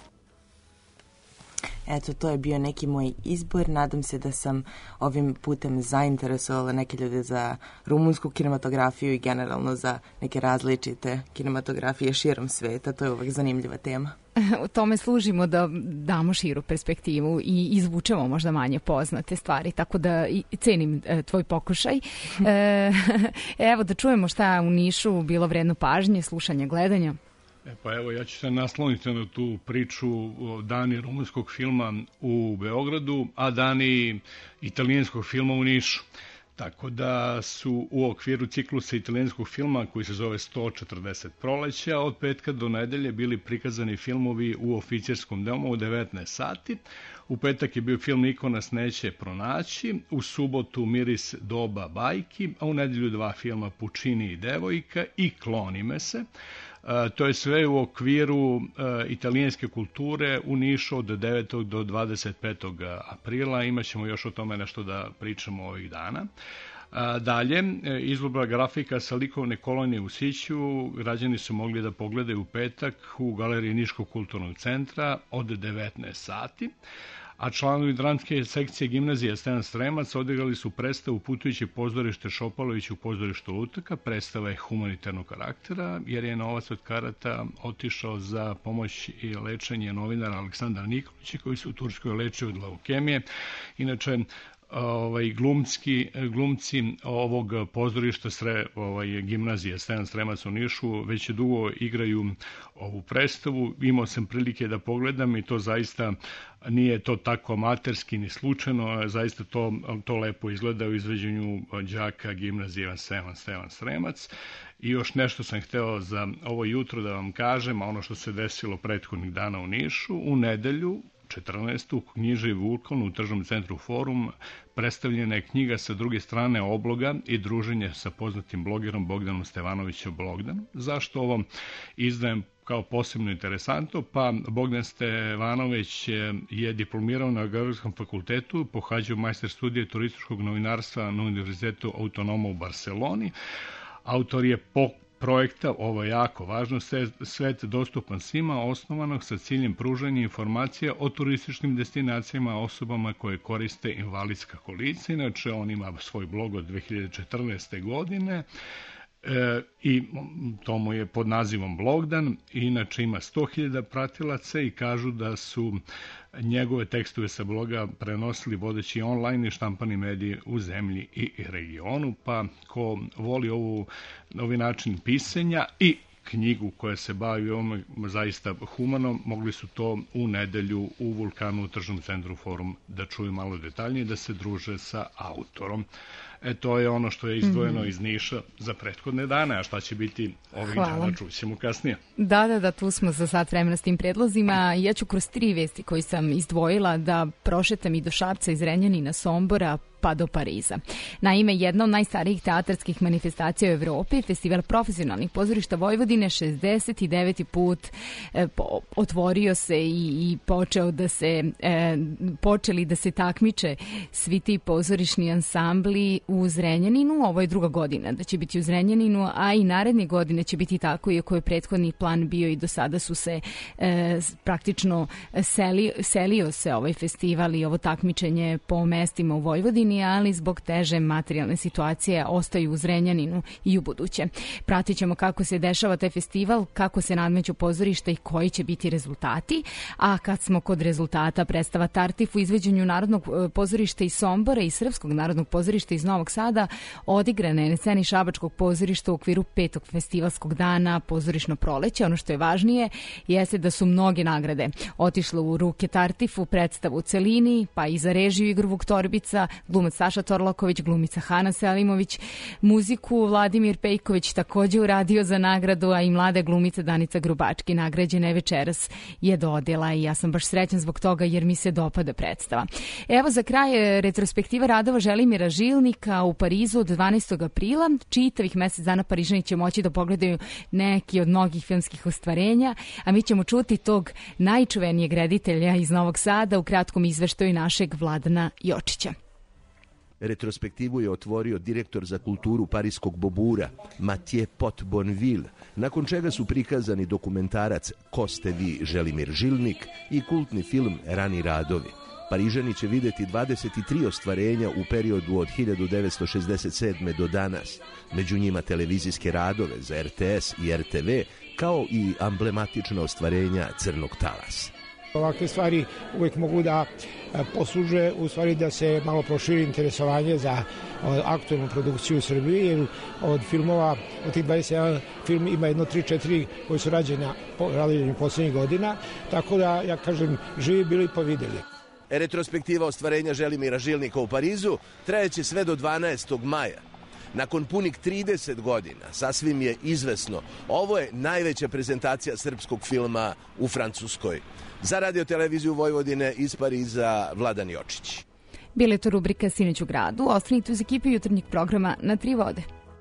Eto, to je bio neki moj izbor. Nadam se da sam ovim putem zainteresovala neke ljude za rumunsku kinematografiju i generalno za neke različite kinematografije širom sveta. To je uvek zanimljiva tema. U tome služimo da damo širu perspektivu i izvučemo možda manje poznate stvari, tako da cenim tvoj pokušaj. Evo da čujemo šta u Nišu bilo vredno pažnje, slušanja, gledanja. Pa evo, ja ću se nasloniti na tu priču o dani rumunskog filma u Beogradu, a dani italijanskog filma u Nišu. Tako da su u okviru ciklusa italijanskog filma koji se zove 140 proleća od petka do nedelje bili prikazani filmovi u oficirskom domu u 19 sati. U petak je bio film Niko nas neće pronaći, u subotu Miris doba bajki, a u nedelju 2 filma Pučini i devojka i Kloni me se. To je sve u okviru italijanske kulture u Nišu od 9. do 25. aprila. Imaćemo još o tome nešto da pričamo ovih dana. Dalje, izložba grafika sa likovne kolonije u Siću građani su mogli da pogledaju u petak u galeriji Niškog kulturnog centra od 19 sati. A članovi dramske sekcije gimnazije Stevan Stremac odigrali su predstavu Putujući pozorište Šopalović u pozorištu Lutaka. Predstava je humanitarnog karaktera, jer je novac od karata otišao za pomoć i lečenje novinara Aleksandra Nikolića, koji se u Turskoj lečio od leukemije. Inače, glumci ovog pozorišta gimnazije Stevan Stremac u Nišu već dugo igraju ovu predstavu. Imao sam prilike da pogledam i to zaista nije to tako amaterski ni slučajno, zaista to lepo izgleda u izveđenju đaka gimnazije Stevan Stremac. I još nešto sam hteo za ovo jutro da vam kažem, a ono što se desilo prethodnih dana u Nišu. U nedelju 14. u književi Vulkan u tržnom centru Forum predstavljena je knjiga Sa druge strane obloga i druženje sa poznatim blogerom Bogdanom Stevanovićem Bogdan. Zašto ovo izdajem kao posebno interesantno? Pa Bogdan Stevanović je diplomirao na Geografskom fakultetu, pohađao majster studije turističkog novinarstva na Univerzitetu Autonoma u Barseloni. Autor je projekta, ovo je jako važno, svet dostupan svima, osnovanog sa ciljem pružanja informacija o turističkim destinacijama, osobama koje koriste invalidska kolica. Inače, on ima svoj blog od 2014. godine i to mu je pod nazivom Blogdan. Inače, ima 100.000 pratilaca i kažu da su njegove tekstove sa bloga prenosili vodeći online i štampani mediji u zemlji i regionu, pa ko voli ovi način pisanja i knjigu koja se bavi ovom zaista humano, mogli su to u nedelju u Vulkanu u tržnom centru Forum da čuju malo detaljnije i da se druže sa autorom. To je ono što je izdvojeno iz Niša za prethodne dane, a šta će biti ovih dana čućemo kasnije. Da, tu smo za sat vremena s tim predlozima. Ja ću kroz 3 vesti koje sam izdvojila da prošetam i do Šapca, iz Renjanina, Sombora, pa do Pariza. Naime, jedna od najstarijih teatarskih manifestacija u Evropi, Festival profesionalnih pozorišta Vojvodine, 69. put otvorio se i počeli da se takmiče svi ti pozorišni ansambli u Zrenjaninu. Ovo je 2. godina da će biti u Zrenjaninu, a i naredne godine će biti tako, iako je prethodni plan bio i do sada su se praktično selio se ovaj festival i ovo takmičenje po mestima u Vojvodini, ali zbog teže materijalne situacije ostaju u Zrenjaninu i u buduće. Pratit ćemo kako se dešava taj festival, kako se nadmeću pozorišta i koji će biti rezultati. A kad smo kod rezultata, predstava Tartif u izveđenju Narodnog pozorišta iz Sombora i Srpskog narodnog pozorišta iz Novog Sada odigrana je na sceni Šabačkog pozorišta u okviru 5. festivalskog dana Pozorišno proleće. Ono što je važnije jeste da su mnoge nagrade otišle u ruke Tartifu, predstavu u celini, pa i za režiju igru Vuk Torbica, glumac Saša Torlaković, glumica Hana Selimović, muziku Vladimir Pejković takođe uradio za nagradu, a i mlada glumica Danica Grubački nagrađena je večeras je dodela i ja sam baš srećan zbog toga jer mi se dopada predstava. Evo za kraj retrospektiva radova Želimira Žilnika u Parizu od 12. aprila. Čitavih mesec dana Parižani će moći da pogledaju neki od mnogih filmskih ostvarenja, a mi ćemo čuti tog najčuvenijeg reditelja iz Novog Sada u kratkom izveštaju našeg Vladana Jočića. Retrospektivu je otvorio direktor za kulturu parijskog Bobura, Mathieu Pot-Bonville, nakon čega su prikazani dokumentarac Ko ste vi, Želimir Žilnik i kultni film Rani radovi. Parižani će videti 23 ostvarenja u periodu od 1967. do danas, među njima televizijske radove za RTS i RTV, kao i emblematična ostvarenja Crnog talasa. Ovakve stvari uvijek mogu da posluže u stvari da se malo proširi interesovanje za aktualnu produkciju u Srbiji, jer od filmova, od tih 21 film ima jedno 3-4 koji su rađeni posljednjih godina, tako da ja kažem živi bili pa videli. Retrospektiva ostvarenja Želimira Žilnika u Parizu trajeće sve do 12. maja. Nakon punih 30 godina, sasvim je izvesno, ovo je najveća prezentacija srpskog filma u Francuskoj. Za Radio-televiziju Vojvodine iz Pariza, Vladan Jočić. Bile to rubrika Sinoć u gradu. Ostanite uz ekipe jutarnjeg programa na Tri vode.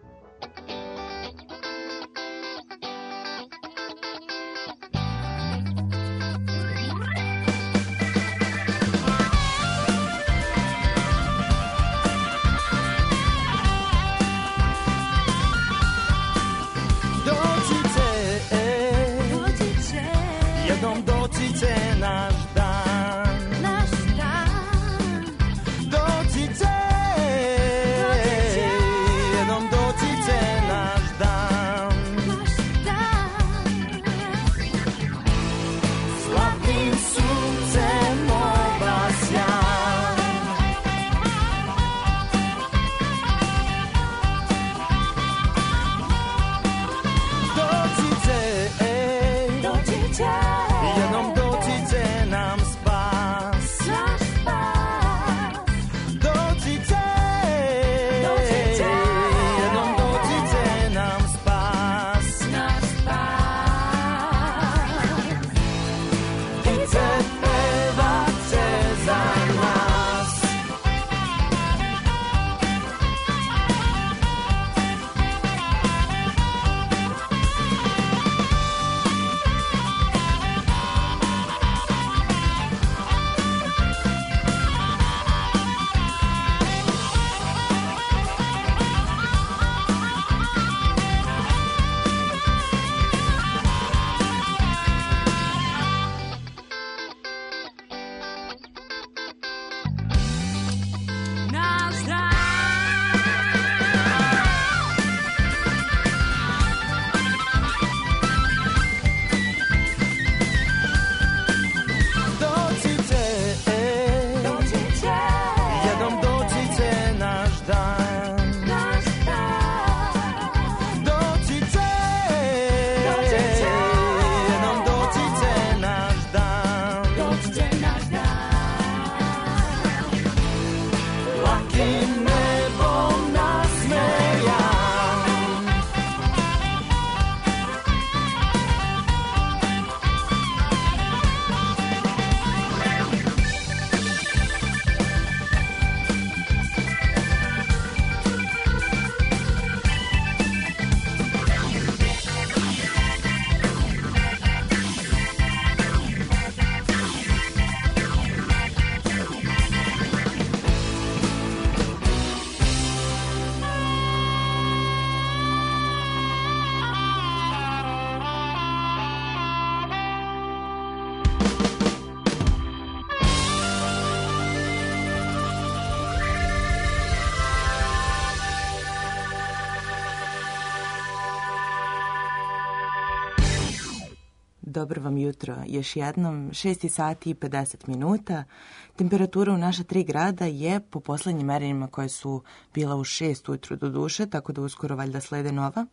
Dobro vam jutro. Još jednom, 6 sati i 50 minuta. Temperatura u naša 3 grada je po poslednjim merenjima koje su bila u 6 ujutru do duše, tako da uskoro valjda slede nova.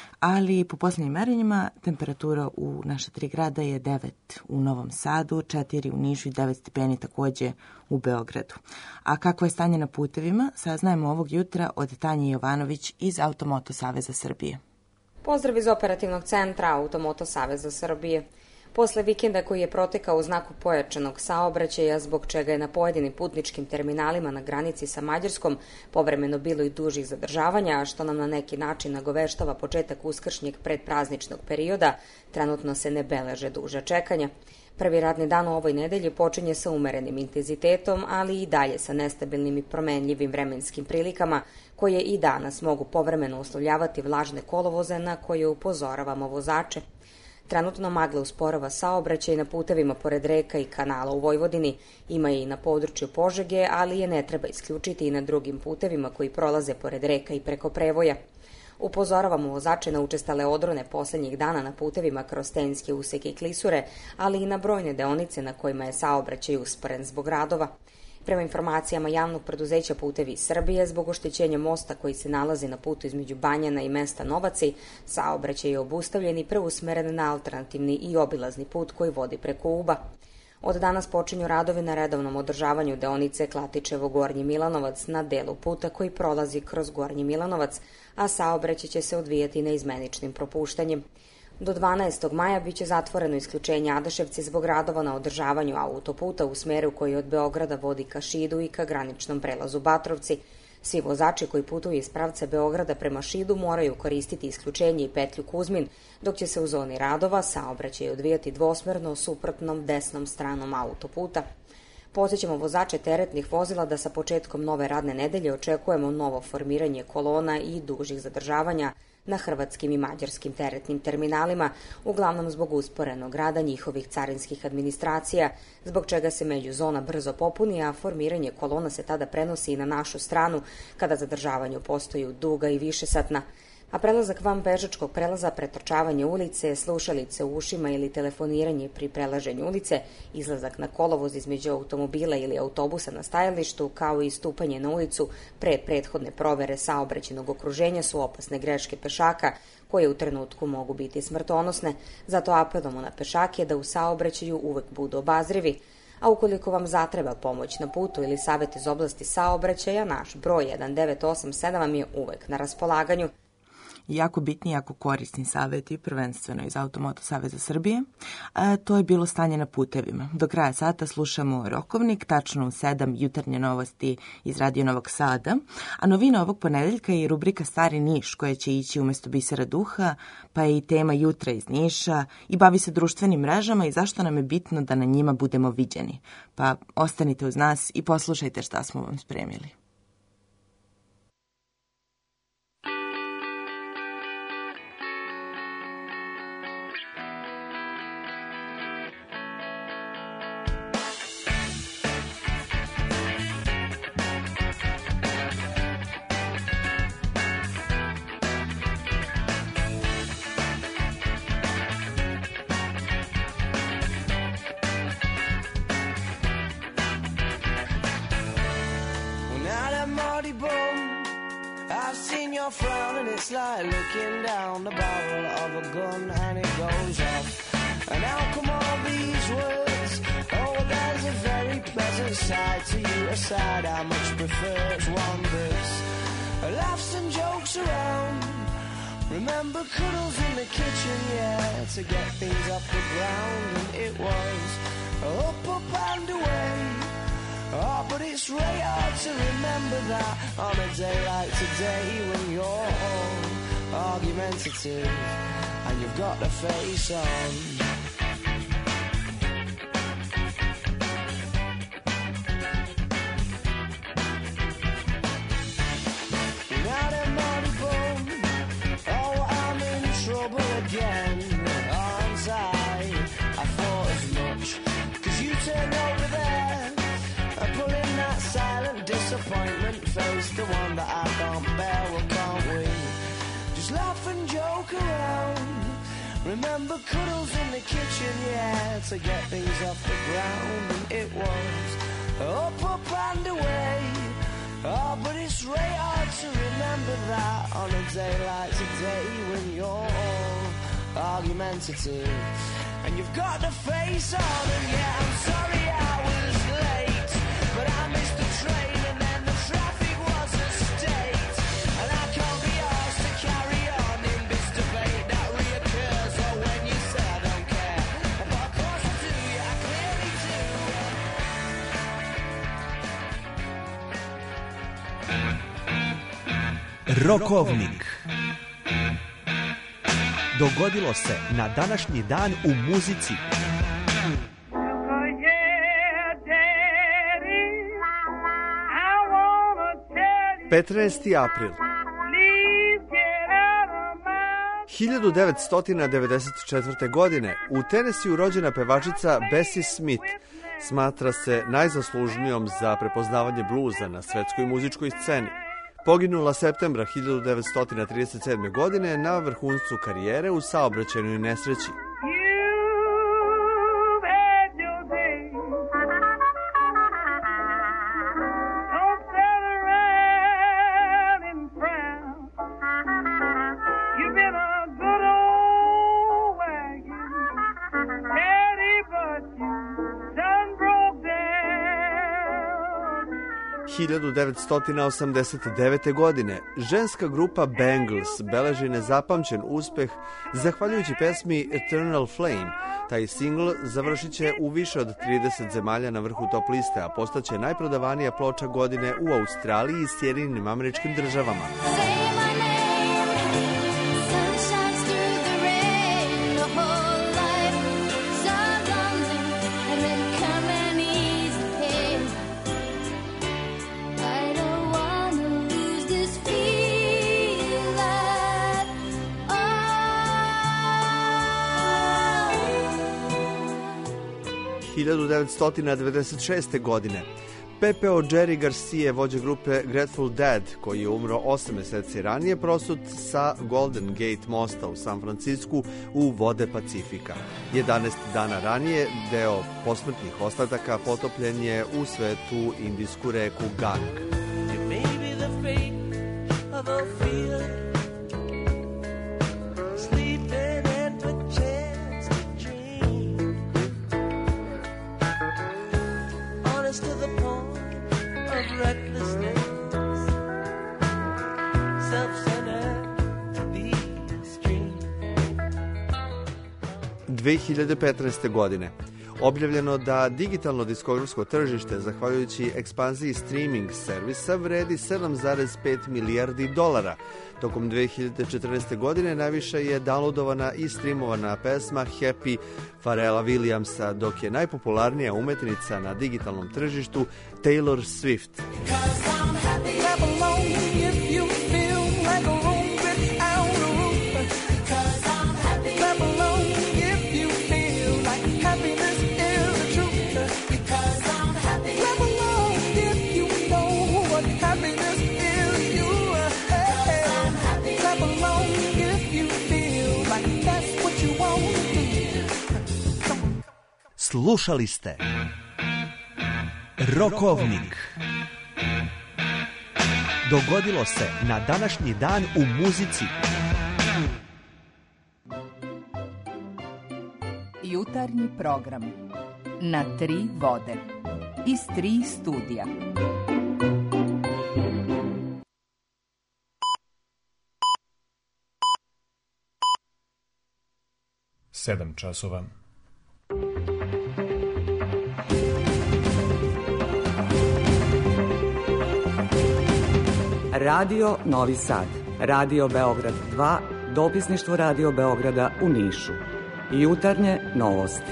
Ali po poslednjim merenjima temperatura u naša 3 grada je 9 u Novom Sadu, 4 u Nišu i 9 stepeni takođe u Beogradu. A kako je stanje na putevima, saznajemo ovog jutra od Tanje Jovanović iz Automoto Saveza Srbije. Pozdrav iz operativnog centra Automoto Saveza Srbije. Posle vikenda koji je protekao u znaku pojačanog saobraćaja, zbog čega je na pojedinim putničkim terminalima na granici sa Mađarskom povremeno bilo i dužih zadržavanja, što nam na neki način nagoveštava početak uskršnjeg predprazničnog perioda, trenutno se ne beleže duža čekanja. Prvi radni dan u ovoj nedelji počinje sa umerenim intenzitetom, ali i dalje sa nestabilnim i promenljivim vremenskim prilikama, koje i danas mogu povremeno uslovljavati vlažne kolovoze na koje upozoravamo vozače. Trenutno magla usporava saobraćaj na putevima pored reka i kanala u Vojvodini, ima je i na području Požege, ali je ne treba isključiti i na drugim putevima koji prolaze pored reka i preko prevoja. Upozoravamo vozače na učestale odrone poslednjih dana na putevima kroz Tenjske useke i klisure, ali i na brojne deonice na kojima je saobraćaj usporen zbog radova. Prema informacijama javnog preduzeća Putevi Srbije, zbog oštećenja mosta koji se nalazi na putu između Banjana i mesta Novaci, saobraćaj je obustavljen i preusmeren na alternativni i obilazni put koji vodi preko Uba. Od danas počinju radovi na redovnom održavanju deonice Klatičevo-Gornji Milanovac na delu puta koji prolazi kroz Gornji Milanovac, a saobraćaj će se odvijati neizmeničnim propuštanjem. Do 12. maja biće zatvoreno isključenje Adaševci zbog radova na održavanju autoputa u smeru koji od Beograda vodi ka Šidu i ka graničnom prelazu Batrovci. Svi vozači koji putuju iz pravca Beograda prema Šidu moraju koristiti isključenje i petlju Kuzmin, dok će se u zoni radova saobraćaj odvijati dvosmerno suprotnom desnom stranom autoputa. Podsjećamo vozače teretnih vozila da sa početkom nove radne nedelje očekujemo novo formiranje kolona i dužih zadržavanja na hrvatskim i mađarskim teretnim terminalima, uglavnom zbog usporenog rada njihovih carinskih administracija, zbog čega se međuzona brzo popuni, a formiranje kolona se tada prenosi i na našu stranu, kada zadržavanje postaju duga i višesatna. A prelazak van pešačkog prelaza, pretrčavanje ulice, slušalice u ušima ili telefoniranje pri prelaženju ulice, izlazak na kolovoz između automobila ili autobusa na stajalištu, kao i stupanje na ulicu pre prethodne provere saobraćajnog okruženja su opasne greške pešaka, koje u trenutku mogu biti smrtonosne. Zato apelujemo na pešake da u saobraćaju uvek budu obazrivi. A ukoliko vam zatreba pomoć na putu ili savjet iz oblasti saobraćaja, naš broj 1987 vam je uvek na raspolaganju. Jako bitni, jako korisni savjeti, prvenstveno iz Automoto Saveza Srbije. To je bilo stanje na putevima. Do kraja sata slušamo Rokovnik, tačno u 7 jutarnje novosti iz Radio Novog Sada, a novina ovog ponedeljka je rubrika Stari Niš, koja će ići umjesto Bisera duha, pa je i tema Jutra iz Niša i bavi se društvenim mrežama i zašto nam je bitno da na njima budemo viđeni. Pa ostanite uz nas i poslušajte šta smo vam spremili. It's like looking down the barrel of a gun and it goes off. And how come all these words? Oh, there's a very pleasant side to you, a side I much prefer. It's one that's laughs and jokes around. Remember cuddles in the kitchen, yeah, to get things off the ground. And it was up and away. Oh, but it's really hard to remember that on a day like today when you're all argumentative and you've got the face on. Now them money bone, oh, I'm in trouble again, aren't I? I thought as much, 'cause you turned over there. Pulling that silent disappointment face, the one that I can't bear, well can't we just laugh and joke around? Remember cuddles in the kitchen, yeah, to get things off the ground. And it was up and away. Oh, but it's really hard to remember that on a day like today when you're all argumentative and you've got the face on. And yeah, I'm sorry I was late, but I missed the train and then the traffic was a state. And I can't be asked to carry on in this debate that reoccurs. Or when you say I don't care, but of course I do, yeah, I clearly do. Rokovnik. Dogodilo se na današnji dan u muzici. 15. april 1994. godine u Tenesiju rođena pevačica Bessie Smith smatra se najzaslužnijom za prepoznavanje bluza na svetskoj muzičkoj sceni. Poginula septembra 1937. godine na vrhuncu karijere u saobraćajnoj nesreći. Daddy, but you 1989. godine ženska grupa Bangles beleži nezapamćen uspeh zahvaljujući pesmi Eternal Flame. Taj singl završit će u više od 30 zemalja na vrhu top liste, a postaće najprodavanija ploča godine u Australiji i Sjedinjenim Američkim Državama. – 1996. godine pepeo Jerry Garcia, vođa grupe Grateful Dead, koji je umro 8 meseci ranije, prosut sa Golden Gate mosta u San Francisku u vode Pacifika. 11 dana ranije deo posmrtnih ostataka potopljen je u svetu indijsku reku Gang. To the point of recklessness, self-centered, the extreme. 2015. godine objavljeno da digitalno diskografsko tržište, zahvaljujući ekspanziji streaming servisa, vredi 7,5 milijardi dolara. Tokom 2014. godine najviše je downloadovana i streamovana pesma Happy Pharrella Williamsa, dok je najpopularnija umetnica na digitalnom tržištu Taylor Swift. Slušali ste Rokovnik. Dogodilo se na današnji dan u muzici. Jutarnji program na 3 vode iz 3 studija. Sedam časova. Radio Novi Sad, Radio Beograd 2, dopisništvo Radio Beograda u Nišu. Jutarnje novosti.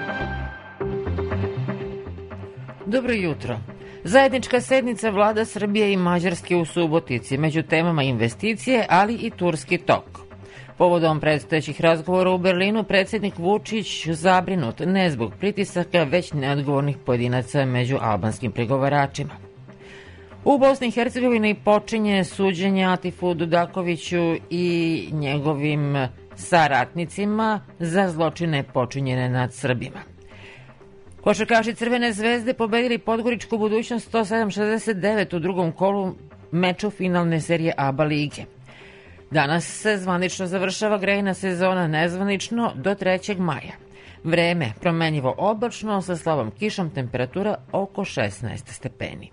Dobro jutro. Zajednička sednica vlada Srbije i Mađarske u Subotici, među temama investicije, ali i turski tok. Povodom predstojećih razgovora u Berlinu, predsjednik Vučić zabrinut ne zbog pritisaka, već neodgovornih pojedinaca među albanskim pregovaračima. U Bosni i Hercegovini počinje suđenje Atifu Dudakoviću i njegovim saratnicima za zločine počinjene nad Srbima. Košarkaši Crvene zvezde pobedili Podgoričku Budućnost 107-69 u drugom kolu meču finalne serije ABA lige. Danas se zvanično završava grejna sezona, nezvanično do 3. maja. Vreme promenljivo oblačno sa slabom kišom, temperatura oko 16 stepeni.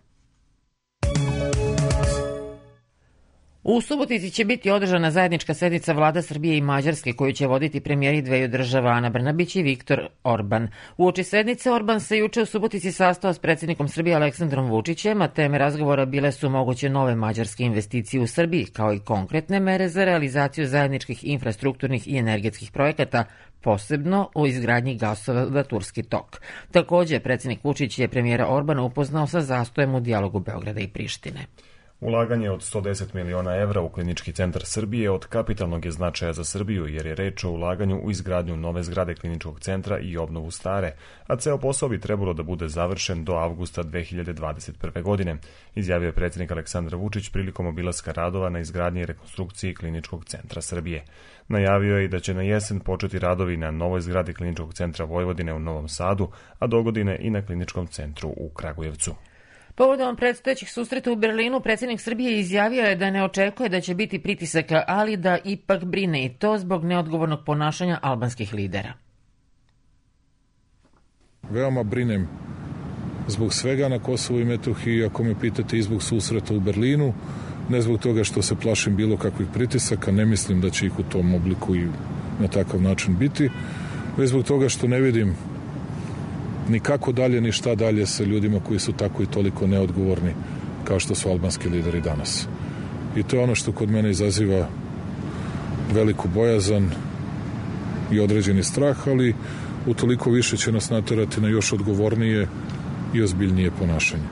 U Subotici će biti održana zajednička sednica vlada Srbije i Mađarske, koju će voditi premijeri dveju država Ana Brnabić i Viktor Orban. Uoči sednice Orban se juče u Subotici sastao s predsjednikom Srbije Aleksandrom Vučićem, a teme razgovora bile su moguće nove mađarske investicije u Srbiji, kao i konkretne mere za realizaciju zajedničkih infrastrukturnih i energetskih projekata, posebno u izgradnji gasova za turski tok. Također, predsjednik Vučić je premijera Orbana upoznao sa zastojem u dijalogu Beograda i Prištine. Ulaganje od 110 miliona evra u Klinički centar Srbije od kapitalnog je značaja za Srbiju, jer je reč o ulaganju u izgradnju nove zgrade Kliničkog centra i obnovu stare, a ceo posao bi trebalo da bude završen do avgusta 2021. godine, izjavio je predsjednik Aleksandar Vučić prilikom obilaska radova na izgradnji i rekonstrukciji Kliničkog centra Srbije. Najavio je i da će na jesen početi radovi na novoj zgradi Kliničkog centra Vojvodine u Novom Sadu, a dogodine i na Kliničkom centru u Kragujevcu. Povodom predstojećih susreta u Berlinu, predsjednik Srbije izjavio je da ne očekuje da će biti pritisaka, ali da ipak brine, i to zbog neodgovornog ponašanja albanskih lidera. Veoma brinem zbog svega na Kosovu i Metohiji, ako me pitate, i zbog susreta u Berlinu, ne zbog toga što se plašim bilo kakvih pritisaka, ne mislim da će ih u tom obliku i na takav način biti, već zbog toga što ne vidim ni kako dalje, ni šta dalje sa ljudima koji su tako i toliko neodgovorni kao što su albanski lideri danas. I to je ono što kod mene izaziva veliku bojazan i određeni strah, ali utoliko više će nas naterati na još odgovornije i ozbiljnije ponašanje.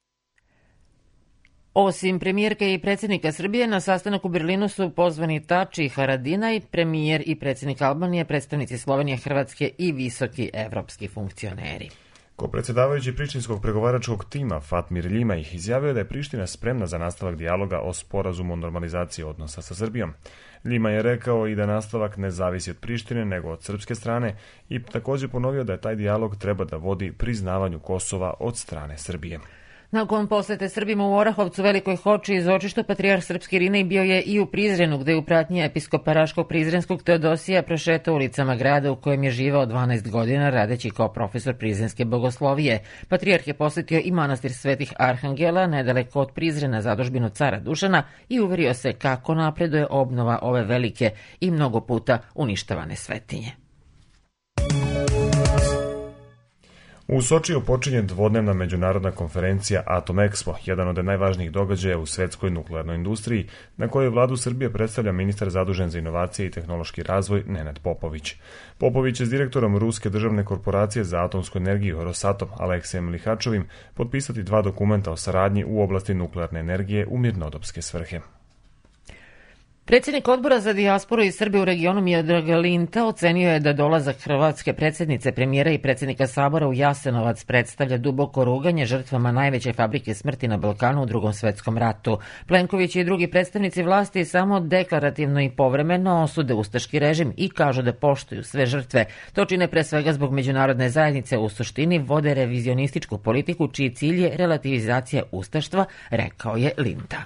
Osim premijerke i predsjednika Srbije, na sastanak u Berlinu su pozvani Tači i Haradinaj, premijer i predsjednik Albanije, predstavnici Slovenije, Hrvatske i visoki evropski funkcioneri. Ko-predsjedavajući prištinskog pregovaračkog tima Fatmir Ljimaj izjavio da je Priština spremna za nastavak dijaloga o sporazumu o normalizaciji odnosa sa Srbijom. Ljimaj je rekao i da nastavak ne zavisi od Prištine nego od srpske strane i također ponovio da je taj dijalog treba da vodi priznavanju Kosova od strane Srbije. Nakon posete Srbima u Orahovcu, Velikoj Hoči iz očišta, patrijarh srpski Irinej bio je i u Prizrenu, gde je u pratnji episkopa Raškog-Prizrenskog Teodosija prošetao ulicama grada u kojem je živao 12 godina radeći kao profesor prizrenske bogoslovije. Patrijarh je posetio i manastir Svetih Arhangela, nedaleko od Prizrena, zadužbinu cara Dušana, i uverio se kako napreduje obnova ove velike i mnogo puta uništavane svetinje. U Sočiju počinje dvodnevna međunarodna konferencija Atom Expo, jedan od najvažnijih događaja u svetskoj nuklearnoj industriji, na kojoj vladu Srbije predstavlja ministar zadužen za inovacije i tehnološki razvoj Nenad Popović. Popović je s direktorom Ruske državne korporacije za atomsku energiju Rosatom Aleksejem Lihačovim potpisati 2 dokumenta o saradnji u oblasti nuklearne energije u mirnodopske svrhe. Predsjednik odbora za dijasporu i Srbe u regionu Miodrag Linta ocenio je da dolazak hrvatske predsjednice, premijera i predsjednika Sabora u Jasenovac predstavlja duboko ruganje žrtvama najveće fabrike smrti na Balkanu u Drugom svetskom ratu. Plenković i drugi predstavnici vlasti samo deklarativno i povremeno osude ustaški režim i kažu da poštuju sve žrtve. To čine pre svega zbog međunarodne zajednice, u suštini vode revizionističku politiku čiji cilj je relativizacija ustaštva, rekao je Linta.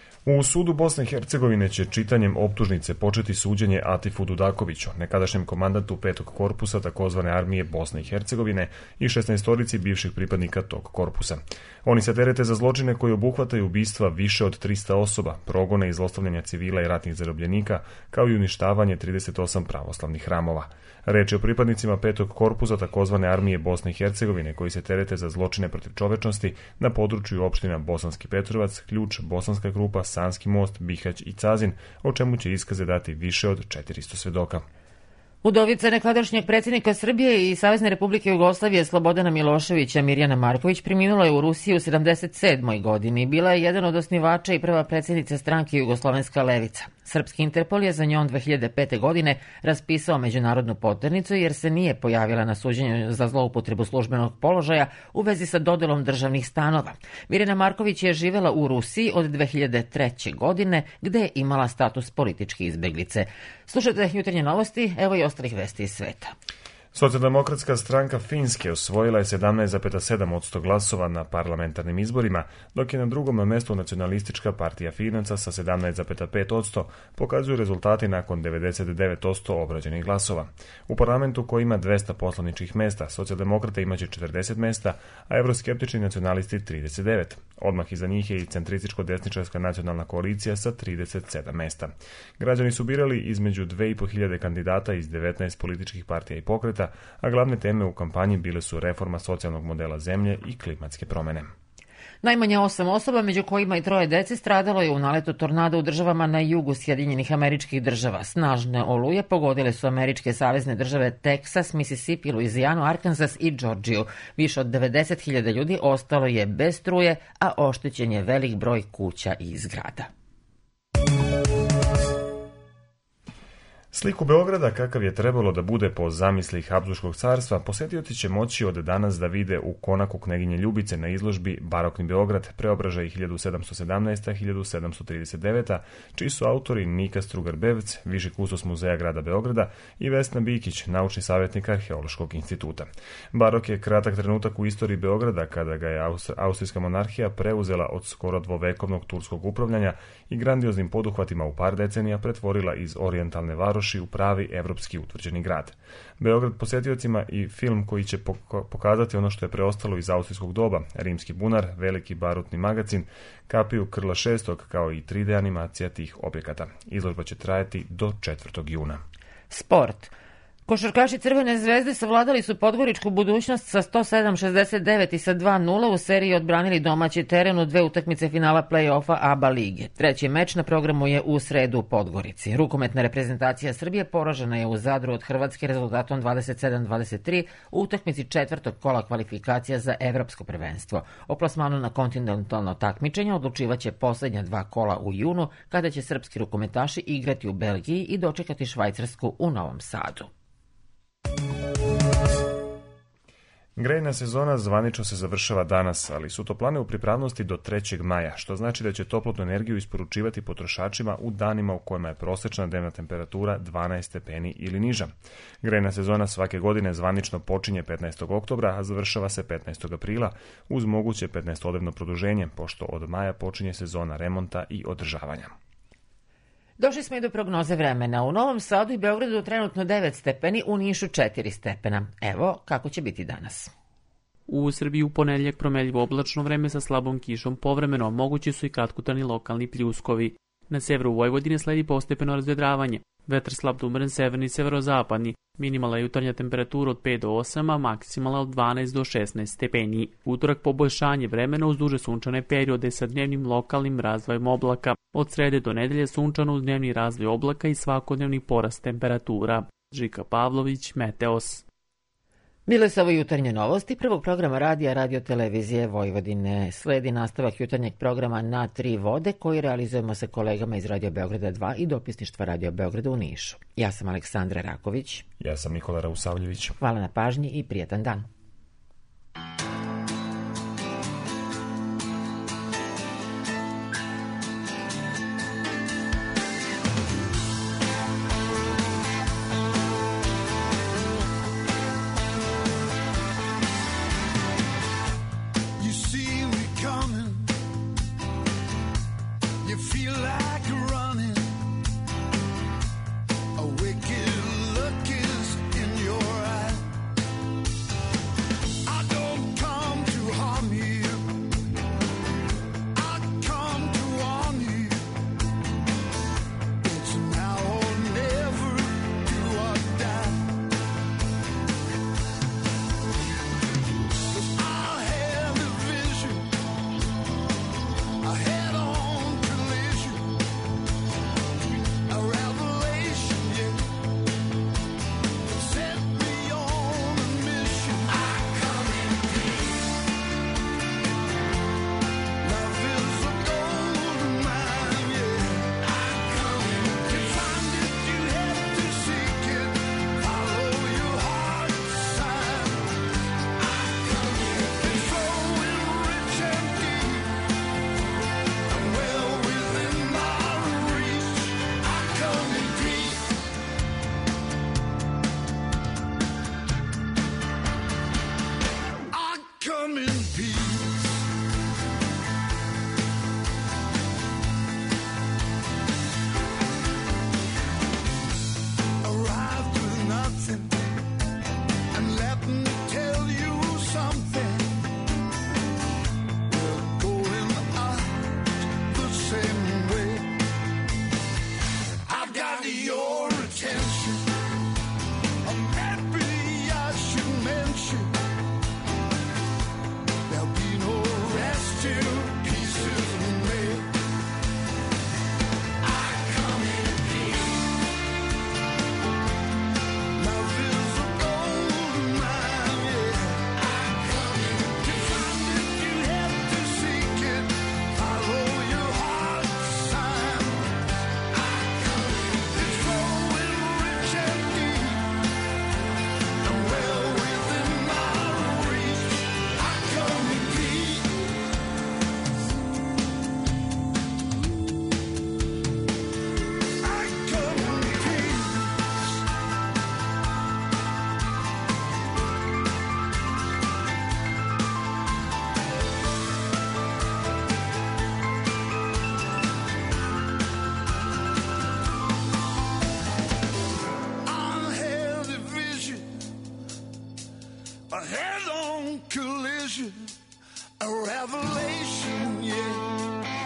U sudu Bosne i Hercegovine će čitanjem optužnice početi suđenje Atifu Dudakoviću, nekadašnjem komandantu 5. korpusa takozvane armije Bosne i Hercegovine i 16 bivših pripadnika tog korpusa. Oni se terete za zločine koji obuhvataju ubistva više od 300 osoba, progone i zlostavljanja civila i ratnih zarobljenika, kao i uništavanje 38 pravoslavnih hramova. Reč je o pripadnicima 5. korpusa takozvane armije Bosne i Hercegovine koji se terete za zločine protiv čovečnosti na području opština Bosanski Petrovac, Ključ, Bosanska Krupa, Sanski most, Bihać i Cazin, o čemu će iskaze dati više od 400 svedoka. Udovica nekadašnjeg predsjednika Srbije i Savezne Republike Jugoslavije Slobodana Miloševića, Mirjana Marković, preminula je u Rusiji u 77. godini. Bila je jedan od osnivača i prva predsjednica stranke Jugoslovenska levica. Srpski Interpol je za njom 2005. godine raspisao međunarodnu poternicu jer se nije pojavila na suđenju za zloupotrebu službenog položaja u vezi sa dodelom državnih stanova. Mirjana Marković je živela u Rusiji od 2003. godine gde je imala status političke izbeglice. Slušajte jutarnje novosti, evo i ostalih vesti iz sveta. Socijaldemokratska stranka Finske osvojila je 17,7% glasova na parlamentarnim izborima, dok je na drugom mjestu nacionalistička partija Finaca sa 17,5%, pokazuju rezultati nakon 99% obrađenih glasova. U parlamentu koji ima 200 poslaničkih mesta, socijaldemokrate imaće 40 mesta, a evroskeptični nacionalisti 39. Odmah iza njih je i centrističko-desničarska nacionalna koalicija sa 37 mesta. Građani su birali između 2500 kandidata iz 19 političkih partija i pokreta, a glavne teme u kampanji bile su reforma socijalnog modela zemlje i klimatske promjene. Najmanje 8 osoba, među kojima i 3 dece, stradalo je u naletu tornada u državama na jugu Sjedinjenih Američkih Država. Snažne oluje pogodile su američke savezne države Teksas, Mississippi, Luizijanu, Arkansas i Georgiju. Više od 90.000 ljudi ostalo je bez struje, a oštećen je velik broj kuća i zgrada. Sliku Beograda, kakav je trebalo da bude po zamisli Habsburškog carstva, posjetioci će moći od danas da vide u konaku kneginje Ljubice na izložbi Barokni Beograd, preobražaj 1717-1739, čiji su autori Nika Strugar-Bevc, viši kustos muzeja grada Beograda, i Vesna Bikić, naučni savjetnik Arheološkog instituta. Barok je kratak trenutak u istoriji Beograda kada ga je austrijska monarhija preuzela od skoro dvovekovnog turskog upravljanja i grandioznim poduhvatima u par decenija pretvorila iz orijentalne varoši završi u pravi evropski utvrđeni grad. Beograd posjetiocima i film koji će pokazati ono što je preostalo iz austrijskog doba, rimski bunar, veliki barutni magacin, kapiju Krla VI, kao i 3D animacija tih objekata. Izložba će trajati do 4. juna. Sport. Košarkaši Crvene zvezde savladali su podgoričku budućnost sa 107-69 i sa 2-0 u seriji odbranili domaći teren u 2 utakmice finala play-offa ABA lige. Treći meč na programu je u sredu u Podgorici. Rukometna reprezentacija Srbije poražena je u Zadru od Hrvatske rezultatom 27-23 u utakmici četvrtog kola kvalifikacija za evropsko prvenstvo. O plasmanu na kontinentalno takmičenje odlučivaće posljednja 2 kola u junu, kada će srpski rukometaši igrati u Belgiji i dočekati Švajcarsku u Novom Sadu. Grejna sezona zvanično se završava danas, ali su toplane u pripravnosti do 3. maja, što znači da će toplotnu energiju isporučivati potrošačima u danima u kojima je prosječna dnevna temperatura 12 stepeni ili niža. Grejna sezona svake godine zvanično počinje 15. oktobra, a završava se 15. aprila, uz moguće 15-odnevno produženje, pošto od maja počinje sezona remonta i održavanja. Došli smo i do prognoze vremena. U Novom Sadu i Beogradu trenutno 9 stepeni, u Nišu 4 stepena. Evo kako će biti danas. U Srbiji u ponedeljak promenljivo oblačno vreme sa slabom kišom, povremeno mogući su i kratkotani lokalni pljuskovi. Na severu Vojvodine sledi postepeno razvedravanje. Vetar slab do umeren severni i severozapadni. Minimalna jutarnja temperatura od 5 do 8, a maksimalna od 12 do 16 stepeni. Utorak poboljšanje vremena uz duže sunčane periode sa dnevnim lokalnim razvojem oblaka. Od srede do nedelje sunčano uz dnevni razvoj oblaka i svakodnevni porast temperatura. Žika Pavlović, Meteos. Bile su ovo jutarnje novosti prvog programa radija Radio-televizije Vojvodine. Sledi nastavak jutarnjeg programa Na 3 vode koji realizujemo sa kolegama iz Radio Beograda 2 i dopisništva Radio Beograda u Nišu. Ja sam Aleksandra Raković. Ja sam Nikola Rausavljević. Hvala na pažnji i prijetan dan. a head-on collision, a revelation, yeah.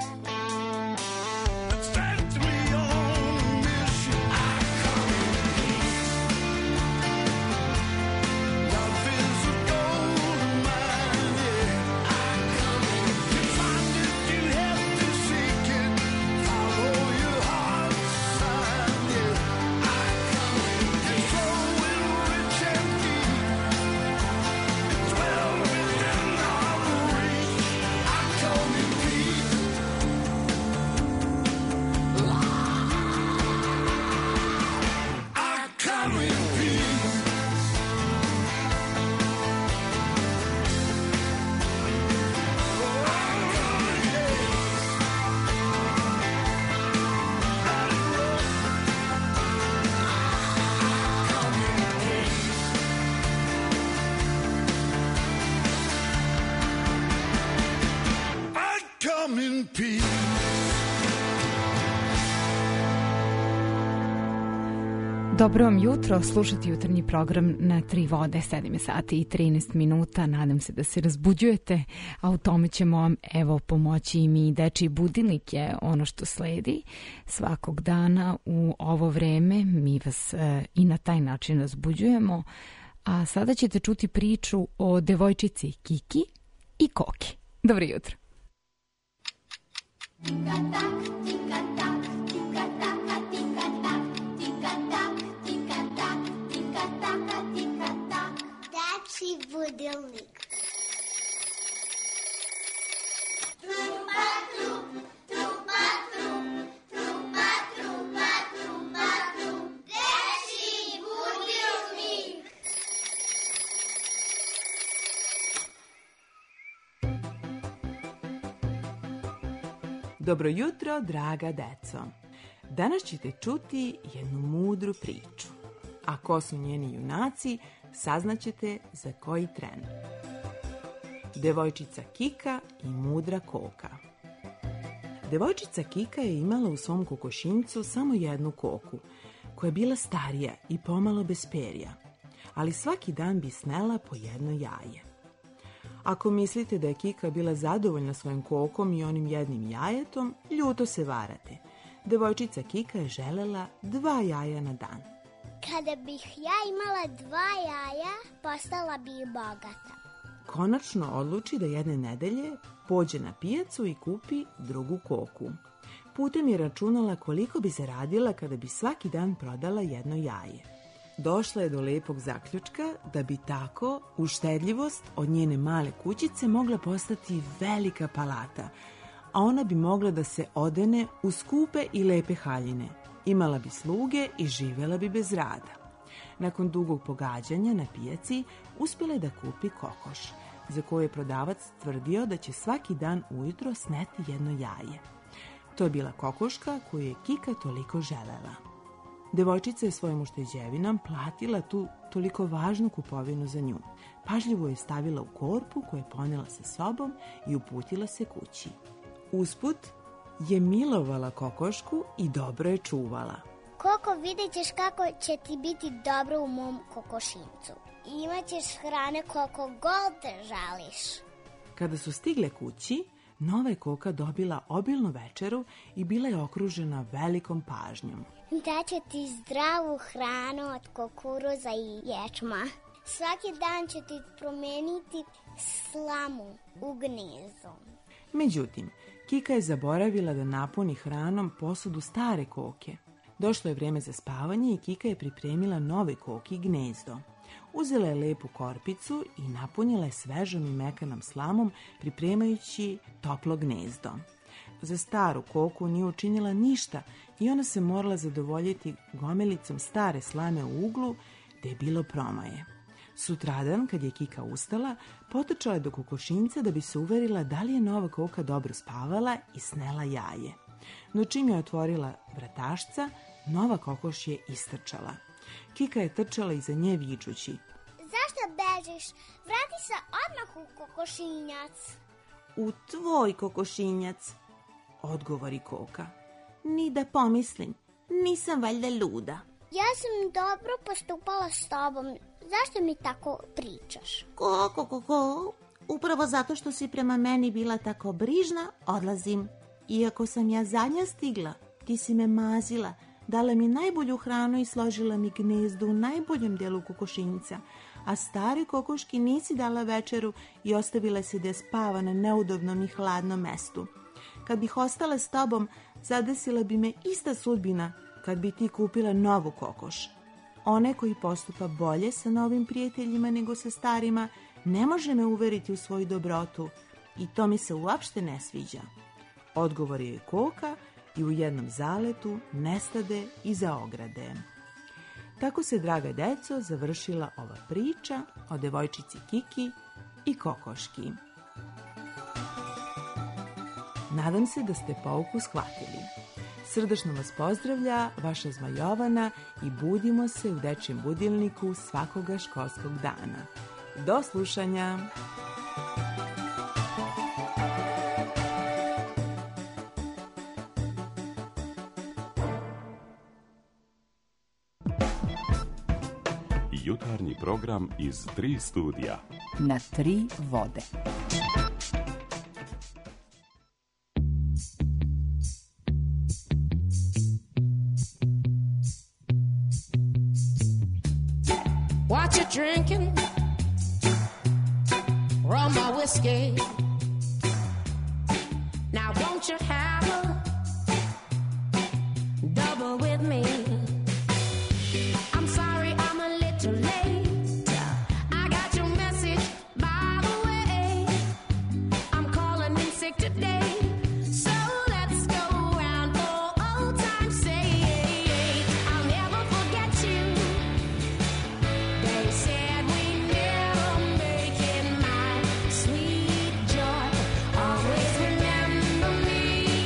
Dobro vam jutro, slušati jutarnji program na Tri vode, 7 sati i 13 minuta. Nadam se da se razbuđujete, a u tome ćemo vam evo pomoći i mi. Dečiji budilnik je ono što sledi svakog dana u ovo vreme. Mi vas i na taj način razbuđujemo. A sada ćete čuti priču o devojčici Kiki i Koki. Dobro jutro. Budilnik. Dečiji budilnik. Dobro jutro, draga deco. Danas ćete čuti jednu mudru priču. A ko su njeni junaci, saznaćete za koji tren. Devojčica Kika i mudra koka. Devojčica Kika je imala u svom kokošinjcu samo jednu koku, koja je bila starija i pomalo bez perja, ali svaki dan bi snela po jedno jaje. Ako mislite da je Kika bila zadovoljna svojim kokom i onim jednim jajetom, ljuto se varate. Devojčica Kika je želela 2 jaja na dan. Kada bih ja imala 2 jaja, postala bih bogata. Konačno odluči da jedne nedelje pođe na pijacu i kupi drugu koku. Putem je računala koliko bi zaradila kada bi svaki dan prodala jedno jaje. Došla je do lepog zaključka da bi tako uštedljivost od njene male kućice mogla postati velika palata, a ona bi mogla da se odene u skupe i lepe haljine. Imala bi sluge i živjela bi bez rada. Nakon dugog pogađanja na pijaci uspjela je da kupi kokoš, za koju je prodavac tvrdio da će svaki dan ujutro sneti jedno jaje. To je bila kokoška koju je Kika toliko želela. Devojčica je svojim ušteđevinom platila tu toliko važnu kupovinu za nju. Pažljivo je stavila u korpu koju je ponela sa sobom i uputila se kući. Usput je milovala kokošku i dobro je čuvala. Koko, vidjet ćeš kako će ti biti dobro u mom kokošincu. Imaćeš hrane koliko god te žališ. Kada su stigle kući, nova je koka dobila obilnu večeru i bila je okružena velikom pažnjom. Daće ti zdravu hranu od kukuruza i ječma. Svaki dan će ti promeniti slamu u gnezdu. Međutim, Kika je zaboravila da napuni hranom posudu stare koke. Došlo je vrijeme za spavanje i Kika je pripremila nove koki gnezdo. Uzela je lepu korpicu i napunila je svežom i mekanom slamom, pripremajući toplo gnezdo. Za staru koku nije učinila ništa i ona se morala zadovoljiti gomilicom stare slame u uglu gdje je bilo promaje. Sutradan, kad je Kika ustala, potrčala je do kokošinjca da bi se uverila da li je nova koka dobro spavala i snela jaje. No čim je otvorila vratašca, nova kokoš je istrčala. Kika je trčala iza nje vičući: Zašto bežiš? Vrati se odmah u kokošinjac. U tvoj kokošinjac, odgovori koka. Ni da pomislim, nisam valjda luda. Ja sam dobro postupala s tobom. Zašto mi tako pričaš? Ko? Upravo zato što si prema meni bila tako brižna, odlazim. Iako sam ja zadnja stigla, ti si me mazila, dala mi najbolju hranu i složila mi gnezdo u najboljem delu kokošinjca, a stari kokoški nisi dala večeru i ostavila se da spava na neudobnom i hladnom mestu. Kad bih ostala s tobom, zadesila bi me ista sudbina kad bi ti kupila novu kokoš. Onaj koji postupa bolje sa novim prijateljima nego sa starima, ne može me uveriti u svoju dobrotu i to mi se uopšte ne sviđa. Odgovor je koka i u jednom zaletu nestade iza ograde. Tako se, draga deco, završila ova priča o devojčici Kiki i kokoški. Nadam se da ste pouku shvatili. Srdačno vas pozdravlja vaša Zmajovana i budimo se u dečjem budilniku svakoga školskog dana. Do slušanja! Jutarnji program iz 3 studija. Na 3 vode. What you drinking? Rum or whiskey? Now won't you have a double with me? I'm sorry I'm a little late. I got your message by the way. I'm calling in sick today. So let's go round for old time's sake. I'll never forget you. They said we never make it, my sweet joy. Always remember me.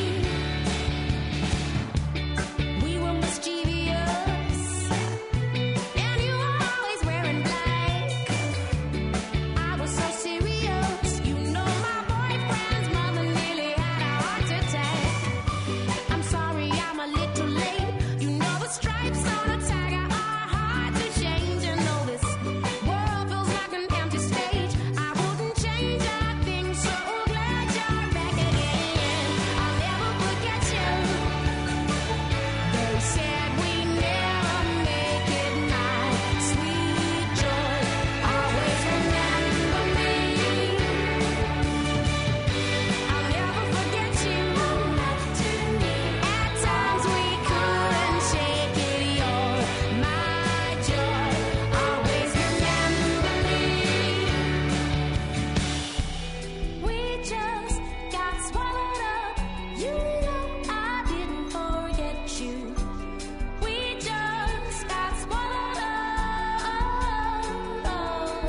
We were mischievous, and you were always wearing black. I was so serious, you know my boyfriend's mother nearly had a heart attack. I'm sorry I'm a little late. You know the stripes on a tiger are hard to change. And though this world feels like an empty stage, I wouldn't change a thing. So glad you're back again. I'll never forget you. They said we never make it, my sweet joy. Always remember me. I'll never forget you. At times we couldn't shake it. You're my joy. Always remember me. We just got swallowed up. You know I didn't forget you. We just got swallowed up.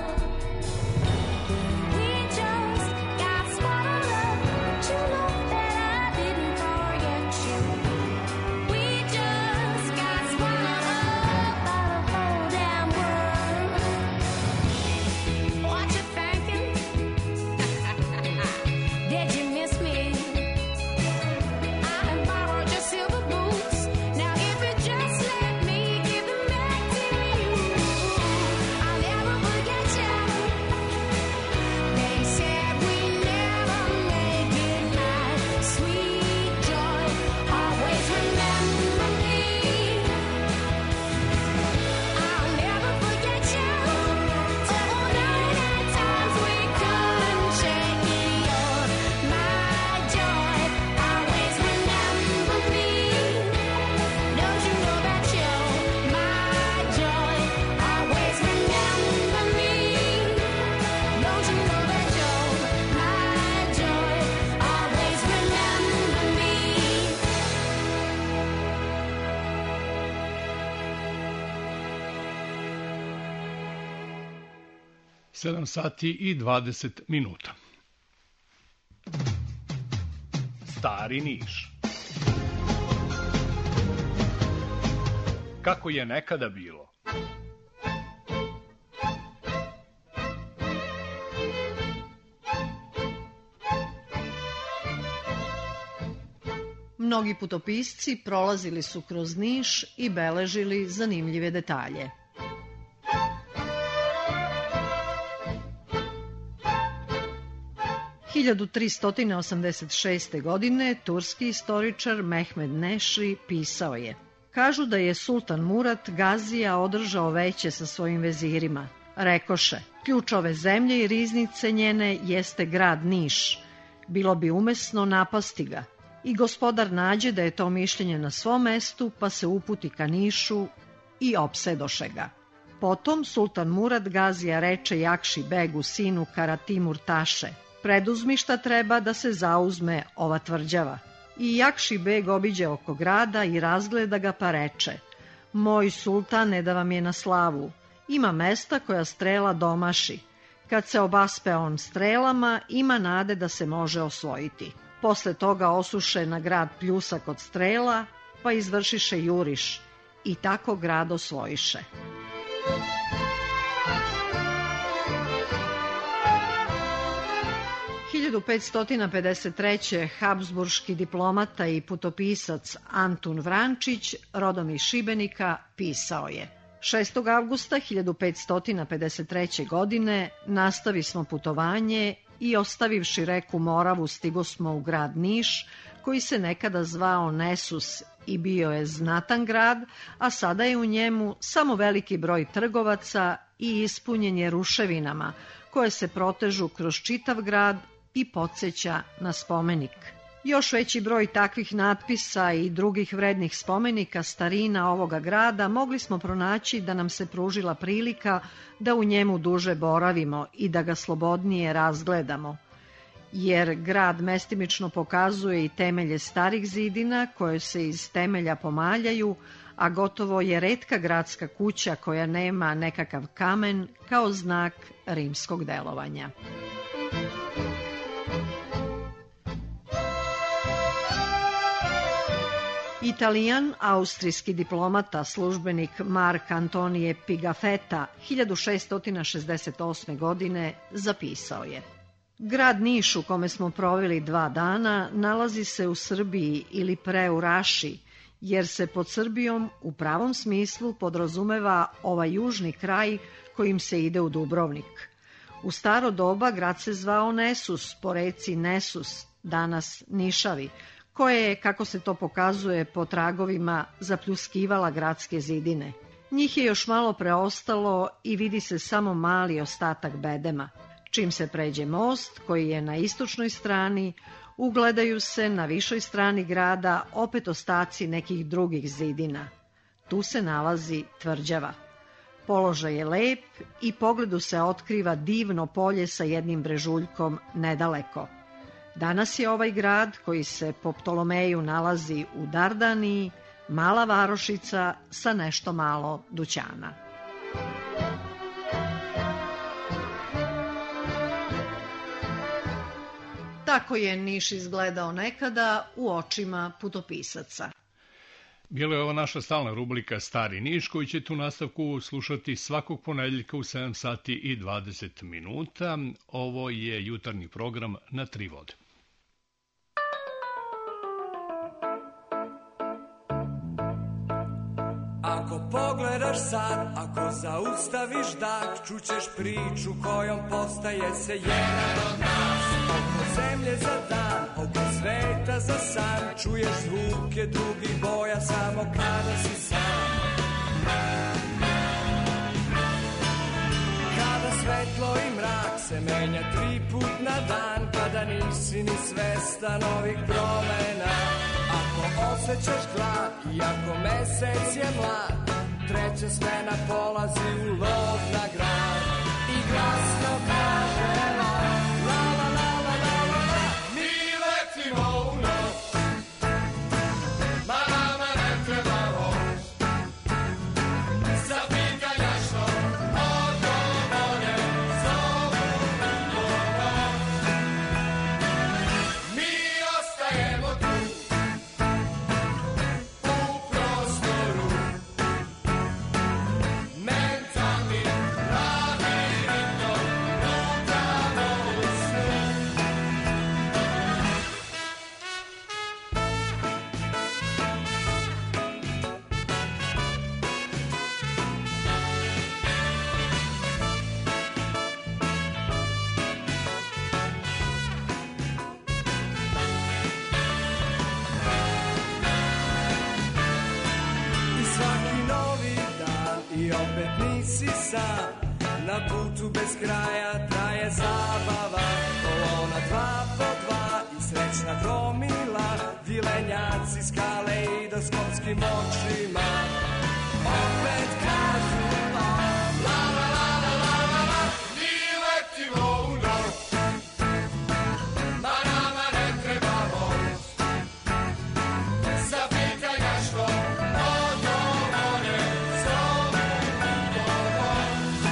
We just got swallowed up. You know that I didn't forget you. We just got swallowed up by the whole damn world. What you thinking? Did you miss me? I have borrowed your silver boots. Now if you just let me give them back to you, I'll never forget you. They said we never make it, my sweet joy. Always remember me. I'll never forget you. Oh, night at times we couldn't shake it. You're my joy. Always remember me. Don't you know that you're my joy? Always remember me. Don't you know that you're my joy? Always remember me. 7 sati i 20 minuta. Stari Niš. Kako je nekada bilo? Mnogi putopisci prolazili su kroz Niš i beležili zanimljive detalje. 1386. godine turski istoričar Mehmed Nešri pisao je: kažu da je sultan Murat Gazija održao veće sa svojim vezirima. Rekoše, ključ ove zemlje i riznice njene jeste grad Niš. Bilo bi umesno napasti ga. I gospodar nađe da je to mišljenje na svom mestu, pa se uputi ka Nišu i opsedoše ga. Potom sultan Murat Gazija reče Jakši Begu, sinu Karatimur Taše: preduzmi šta treba da se zauzme ova tvrđava. I Jakši Beg obiđe oko grada i razgleda ga pa reče: moj sultane, da vam je na slavu, ima mesta koja strela domaši. Kad se obaspe on strelama, ima nade da se može osvojiti. Posle toga osuše na grad pljusak od strela, pa izvršiše juriš i tako grad osvojiše. U 1553. habsburški diplomata i putopisac Antun Vrančić, rodom iz Šibenika, pisao je: 6. avgusta 1553. godine nastavi smo putovanje i ostavivši reku Moravu stigosmo u grad Niš, koji se nekada zvao Nesus i bio je znatan grad, a sada je u njemu samo veliki broj trgovaca i ispunjen je ruševinama, koje se protežu kroz čitav grad i podsjeća na spomenik. Još veći broj takvih natpisa i drugih vrednih spomenika starina ovoga grada mogli smo pronaći da nam se pružila prilika da u njemu duže boravimo i da ga slobodnije razgledamo, jer grad mestimično pokazuje i temelje starih zidina koje se iz temelja pomaljaju, a gotovo je retka gradska kuća koja nema nekakav kamen kao znak rimskog delovanja. Italijan, austrijski diplomata, službenik Mark Antonije Pigafetta 1668. godine zapisao je: grad Niš u kome smo proveli 2 dana nalazi se u Srbiji ili pre u Raši, jer se pod Srbijom u pravom smislu podrazumeva ovaj južni kraj kojim se ide u Dubrovnik. U staro doba grad se zvao Nesus po reci Nesus, danas Nišavi, koje je, kako se to pokazuje po tragovima, zapljuskivala gradske zidine. Njih je još malo preostalo i vidi se samo mali ostatak bedema. Čim se pređe most, koji je na istočnoj strani, ugledaju se na višoj strani grada opet ostaci nekih drugih zidina. Tu se nalazi tvrđava. Položaj je lep i pogledu se otkriva divno polje sa jednim brežuljkom nedaleko. Danas je ovaj grad, koji se po Ptolomeju nalazi u Dardaniji, mala varošica sa nešto malo dućana. Tako je Niš izgledao nekada u očima putopisaca. Bila je ovo naša stalna rubrika Stari Niš, koji ćete u nastavku slušati svakog ponedeljka u 7 sati i 20 minuta. Ovo je jutarnji program na 3 vode. Ako pogledaš sad, ako zaustaviš dah, čućeš priču kojom postaje se jedan od nas. Oko zemlje za dan, oko sveta za san, čuješ zvuke drugih boja samo kada si sam. Kada svetlo i mrak se menja 3 put na dan, kada nisi ni svestan ovih promena. Ako osjećaš glad i ako mesec je mlad, treća smena polazi u lov na grad i glasno kaže la la la la la la la. Mi letimo u noć, ma nama ne treba voć, za pitanja što odgovore zovu noć. Mi ostajemo tu mentalnim labirintom. na putu bez kraja traje zabava. Kolona 2 po 2 i srećna gromila, vilenjaci s kaleidoskopskim očima. Opet kažu la, la, la, la, la, la, la, la, mi letimo u noć, ma nama ne treba voz, za pitanja što odgovore zovu u pomoć.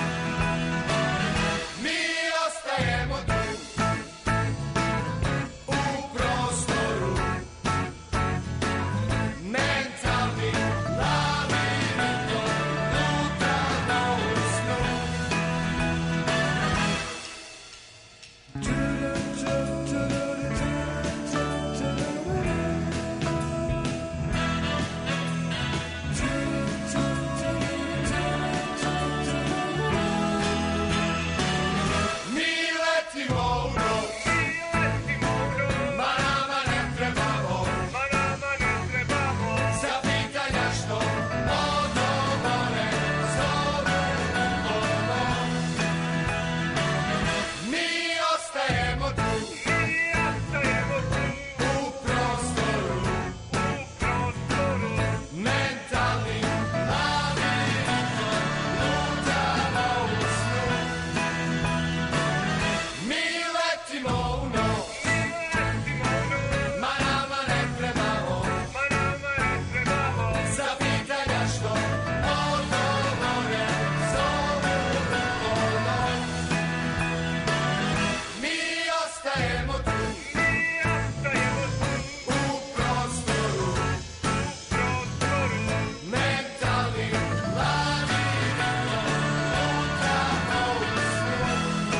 Mi ostajemo tu, u prostoru, mentalni labirintom, lutamo u snu. Mi letimo u noć, ma nama ne treba voz, za pitanja što odgovore zovu u pomoć. Mi ostajemo tu, u prostoru, mentalni labirintom, lutamo u snu. Mi letimo u noć, ma nama ne treba voz, za pitanja što odgovore zovu u pomoć. Mi ostajemo tu, u prostoru, mentalni labirintom, lutamo u snu.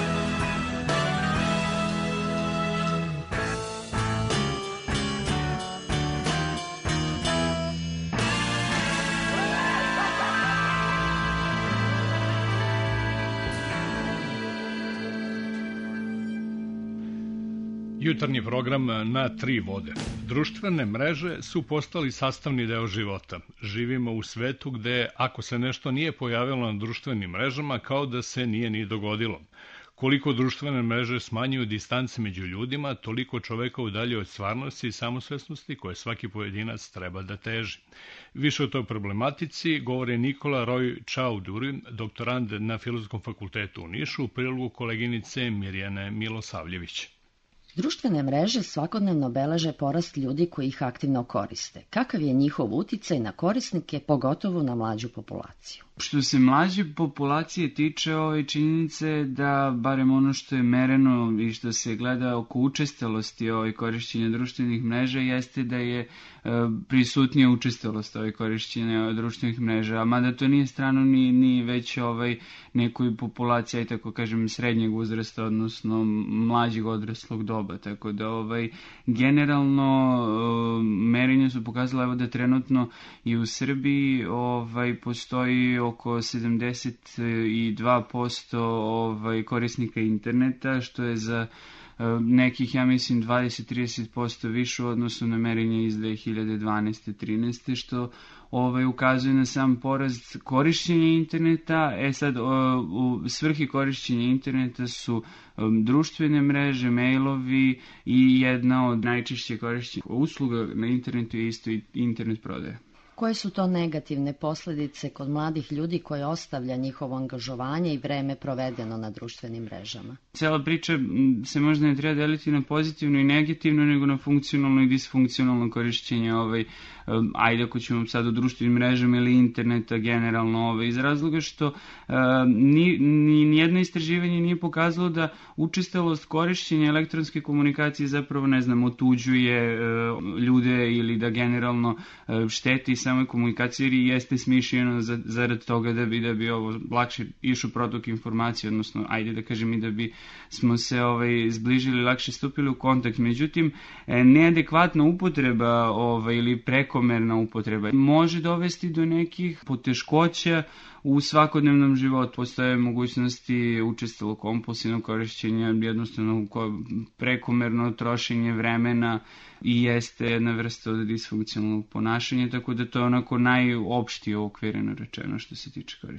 Jutarnji program na 3 vode. Društvene mreže su postali sastavni deo života. Živimo u svetu gde ako se nešto nije pojavilo na društvenim mrežama, kao da se nije ni dogodilo. Koliko društvene mreže smanjuju distance među ljudima, toliko čoveka udaljuje od stvarnosti i samosvesnosti koje svaki pojedinac treba da teži. Više o toj problematici govori Nikola Roy Čauduri, doktorand na Filozofskom fakultetu u Nišu, u prilogu koleginice Mirjane Milosavljević. Društvene mreže svakodnevno beleže porast ljudi koji ih aktivno koriste. Kakav je njihov uticaj na korisnike, pogotovo na mlađu populaciju? Što se mlađe populacije tiče činjenice da, barem ono što je mereno i što se gleda oko učestalosti korišćenja društvenih mreža, jeste da je prisutnija učestalost korišćenja društvenih mreža, a mada to nije strano ni već nekoj populaciji, tako kažem, srednjeg uzrasta, odnosno mlađeg odraslog doba, tako da generalno merenja su pokazala da trenutno i u Srbiji postoji oko 72% korisnika interneta, što je za nekih, ja mislim, 20-30% više u odnosu na merenje iz 2012-13, što ukazuje na sam porast korišćenja interneta. Sad, u svrhi korišćenja interneta su društvene mreže, mailovi i jedna od najčešće korišćenih usluga na internetu je isto i internet prodaja. Koje su to negativne posledice kod mladih ljudi koje ostavlja njihovo angažovanje i vreme provedeno na društvenim mrežama? Cela priča se možda ne treba deliti na pozitivno i negativno, nego na funkcionalno i disfunkcionalno korišćenje ajde ako ćemo sad o društvenim mrežama ili interneta generalno, iz razloga što nijedno istraživanje nije pokazalo da učestalost korišćenja elektronske komunikacije zapravo, otuđuje ljude ili da generalno šteti samoj komunikaciji, jer jeste smišljeno zarad toga da bi ovo lakše išao protok informacije, odnosno ajde da kažem i da bi smo se zbližili, lakše stupili u kontakt. Međutim, neadekvatna upotreba ili prekomerna upotreba može dovesti do nekih poteškoća u svakodnevnom životu. Postoje mogućnosti učestalog kompulsivnog korišćenja, jednostavno prekomerno trošenje vremena i jeste jedna vrsta od disfunkcionalnog ponašanja, tako da to je onako najopštije okvireno rečeno što se tiče korišćenja.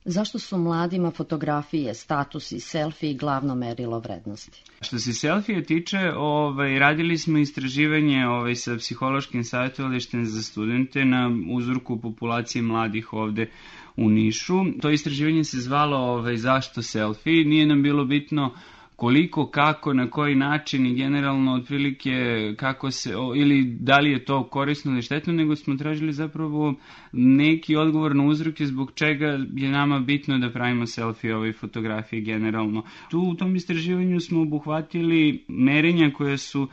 Zašto su mladima fotografije, status i selfie glavno merilo vrednosti? Što se selfije tiče, radili smo istraživanje sa psihološkim savjetovalištem za studente na uzorku populacije mladih ovde u Nišu. To istraživanje se zvalo zašto selfie. Nije nam bilo bitno koliko, kako, na koji način i generalno otprilike kako se, ili da li je to korisno ili štetno, nego smo tražili zapravo neki odgovor na uzroke zbog čega je nama bitno da pravimo selfie fotografije generalno. Tu u tom istraživanju smo obuhvatili merenja koje su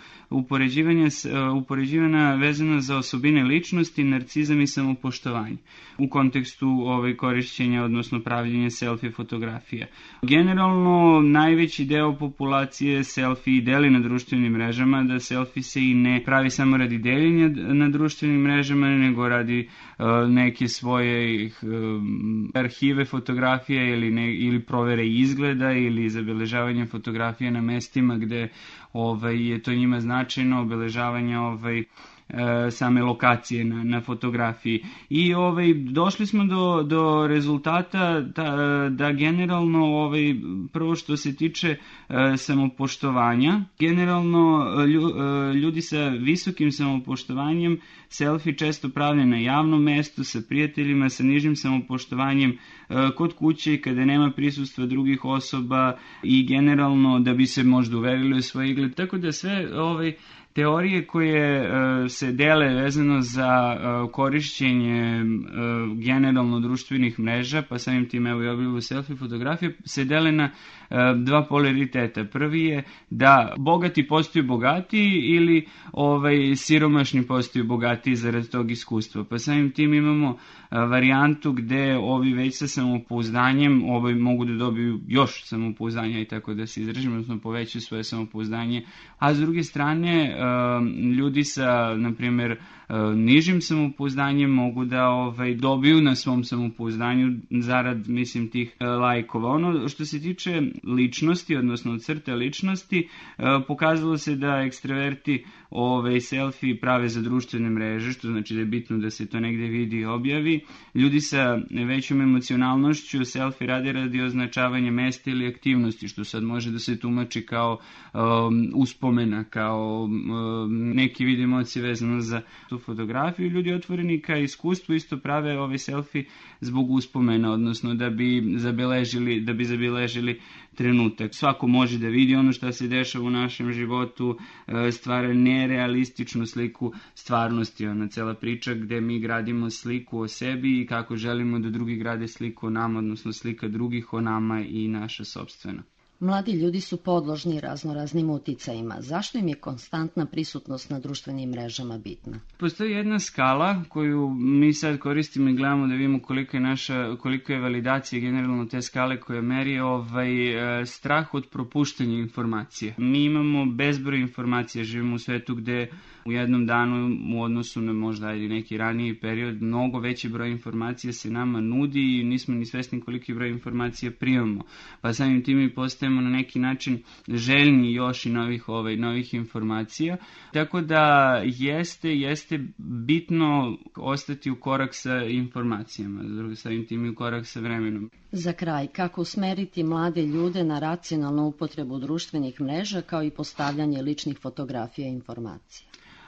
upoređivana vezana za osobine ličnosti, narcizam i samopoštovanje u kontekstu korišćenja, odnosno pravljenja selfie fotografija. Generalno, najveći deo populacije selfie deli na društvenim mrežama, da selfie se i ne pravi samo radi deljenja na društvenim mrežama, nego radi neke svoje arhive fotografije ili provere izgleda ili zabeležavanje fotografije na mestima gde je to njima značajno, obeležavanje same lokacije na fotografiji. I došli smo do rezultata da generalno prvo što se tiče samopoštovanja, generalno ljudi sa visokim samopoštovanjem selfie često prave na javnom mestu, sa prijateljima, sa nižim samopoštovanjem kod kuće kada nema prisustva drugih osoba i generalno da bi se možda uverili u svoj izgled. Tako da sve teorije koje se dele vezano za korišćenje generalno društvenih mreža, pa samim tim evo i objavu selfie fotografije, se dele na dva polariteta. Prvi je da bogati postaju bogatiji ili siromašni postaju bogatiji zarad tog iskustva. Pa samim tim imamo varijantu gde ovi već sa samopouzdanjem mogu da dobiju još samopouzdanja i tako da se izražimo, odnosno povećaju svoje samopouzdanje, a s druge strane ljudi sa, na primjer, nižim samopouzdanjem mogu da dobiju na svom samopouzdanju zarad, mislim, tih lajkova. Ono što se tiče ličnosti, odnosno crte ličnosti, pokazalo se da ekstraverti selfie prave za društvene mreže, što znači da je bitno da se to negde vidi i objavi. Ljudi sa većom emocionalnošću selfie radi označavanja mesta ili aktivnosti, što sad može da se tumači kao uspomena, kao neki vid emocije vezano za tu fotografiju. Ljudi otvoreni ka iskustvu isto prave selfie zbog uspomena, odnosno da bi zabeležili trenutak. Svako može da vidi ono što se dešava u našem životu, stvara nerealističnu sliku stvarnosti, ona cela priča gde mi gradimo sliku o sebi i kako želimo da drugi grade sliku o nama, odnosno slika drugih o nama i naša sopstvena. Mladi ljudi su podložni raznoraznim uticajima. Zašto im je konstantna prisutnost na društvenim mrežama bitna? Postoji jedna skala koju mi sad koristimo i gledamo da vidimo koliko je validacija generalno te skale koja meri strah od propuštanja informacije. Mi imamo bezbroj informacija, živimo u svetu gde u jednom danu u odnosu na možda ili neki raniji period mnogo veći broj informacija se nama nudi i nismo ni svesni koliki broj informacija primamo. Pa samim tim mi postajemo na neki način željni još i novih informacija. Tako da jeste bitno ostati u korak sa informacijama, samim tim i u korak sa vremenom. Za kraj, kako usmeriti mlade ljude na racionalnu upotrebu društvenih mreža kao i postavljanje ličnih fotografija i informacija?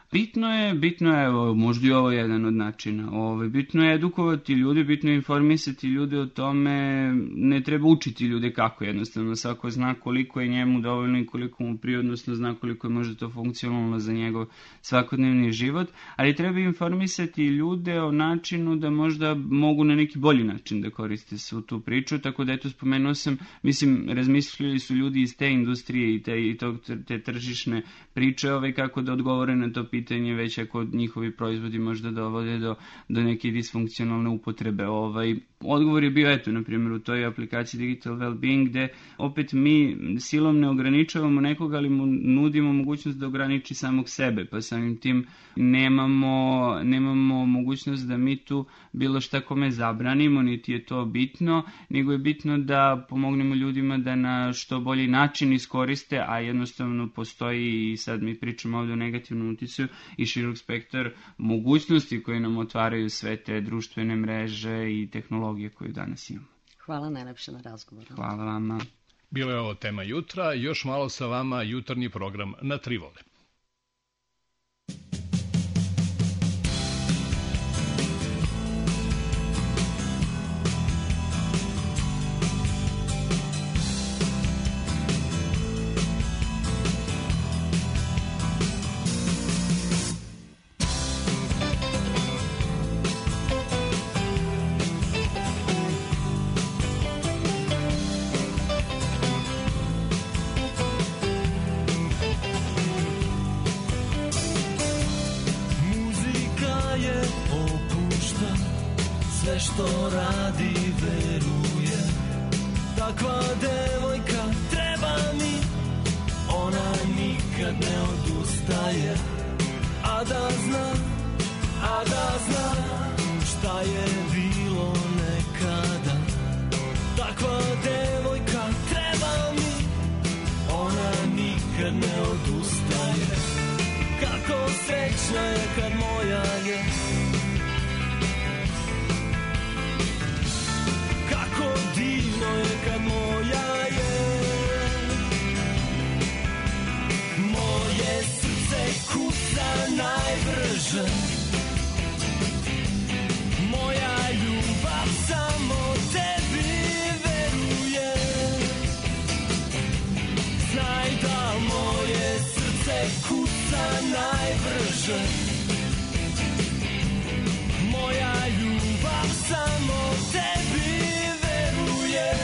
Bitno je, možda i ovo je jedan od načina, bitno je edukovati ljude, bitno je informisati ljude o tome, ne treba učiti ljude kako jednostavno, svako zna koliko je njemu dovoljno i koliko mu prirodnosno zna koliko je možda to funkcionalno za njegov svakodnevni život, ali treba informisati ljude o načinu da možda mogu na neki bolji način da koriste svu tu priču, tako da eto spomenuo sam, mislim, razmislili su ljudi iz te industrije i te tržišne priče kako da odgovore na to pitanje, već ako njihovi proizvodi možda dovode do neke disfunkcionalne upotrebe. Odgovor je bio, eto, na primjer, u toj aplikaciji Digital Wellbeing, gde opet mi silom ne ograničavamo nekoga, ali mu nudimo mogućnost da ograniči samog sebe, pa samim tim nemamo mogućnost da mi tu bilo šta kome zabranimo, niti je to bitno, nego je bitno da pomognemo ljudima da na što bolji način iskoriste, a jednostavno postoji, i sad mi pričamo ovdje o negativnom uticaju, i širok spektar mogućnosti koje nam otvaraju sve te društvene mreže i tehnologije koje danas imamo. Hvala najlepše na razgovoru. Hvala vama. Bilo je ovo tema jutra, još malo sa vama jutarnji program na Tri vode. Sve što radi veruje, takva devojka treba mi, ona nikad ne odustaje, a da zna šta je bilo nekada. Takva devojka treba mi, ona nikad ne odustaje, kako srećna je kad moja je. Kako divno je kad moja je. Moje srce kuca najbrže, moja ljubav samo tebi veruje. Znaj da moje srce kuca najbrže, moja ljubav samo tebi veruje.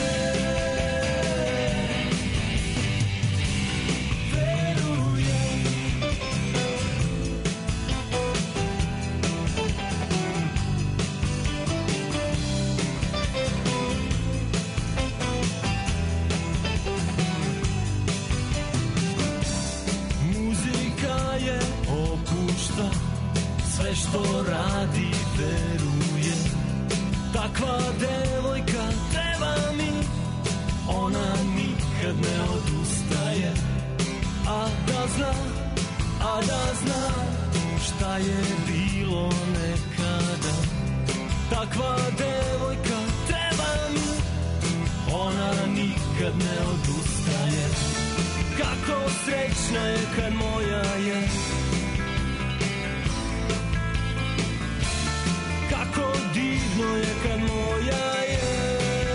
Muzika je opušta, sve što radi veruje. Takva devojka treba mi, ona nikad ne odustaje, a da zna šta je bilo nekada. Takva devojka treba mi, ona nikad ne odustaje, kako srećna je kad moja je. Kako divno je kad moja je.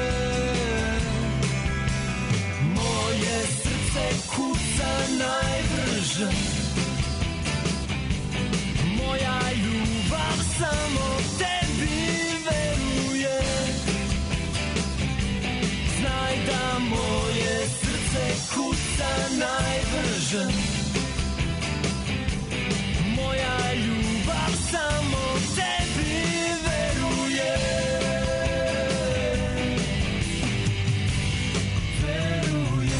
Moje srce kuca najbrže, moja ljubav samo tebi veruje. Znaj da moje srce kuca najbrže, moja ljubav samo tebi veruje. Veruje.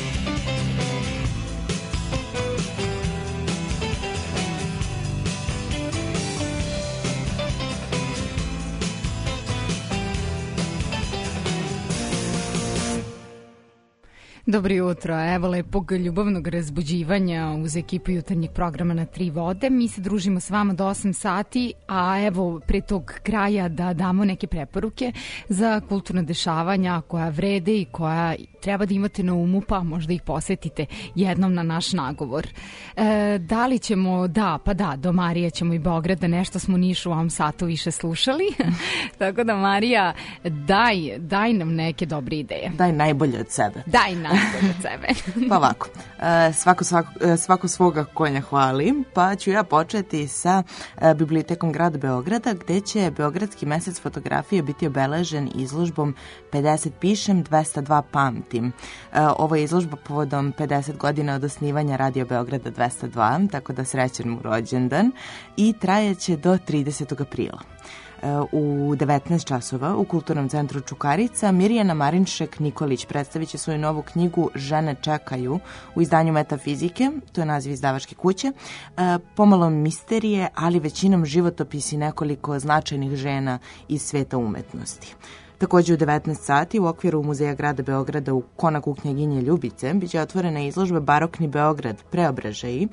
Dobro jutro, evo lepog ljubavnog razbuđivanja uz ekipu jutarnjeg programa na Tri vode. Mi se družimo s vama do 8 sati, a evo pre tog kraja da damo neke preporuke za kulturna dešavanja koja vrede i koja treba da imate na umu, pa možda ih posetite jednom na naš nagovor. Da li ćemo, do Marije ćemo i Beograda, nešto smo u Nišu u ovom satu više slušali. Tako da Marija, daj nam neke dobre ideje. Daj najbolje od sebe. Daj najbolje od sebe. Pa ovako, svako svoga konja hvali, pa ću ja početi sa Bibliotekom grada Beograda, gde će Beogradski mesec fotografije biti obeležen izložbom 50 pišem, 202 pamtim. Ovo je izložba povodom 50 godina od osnivanja Radio Beograda 202, tako da srećan mu rođendan, i trajeće do 30. aprila. U 19 časova u Kulturnom centru Čukarica Mirjana Marinšek-Nikolić predstavit će svoju novu knjigu Žene čekaju u izdanju Metafizike, to je naziv izdavačke kuće, pomalo misterije, ali većinom životopisi nekoliko značajnih žena iz sveta umetnosti. Takođe u 19 sati u okviru Muzeja grada Beograda u konaku knjaginje Ljubice biće otvorena izložba Barokni Beograd, preobražaji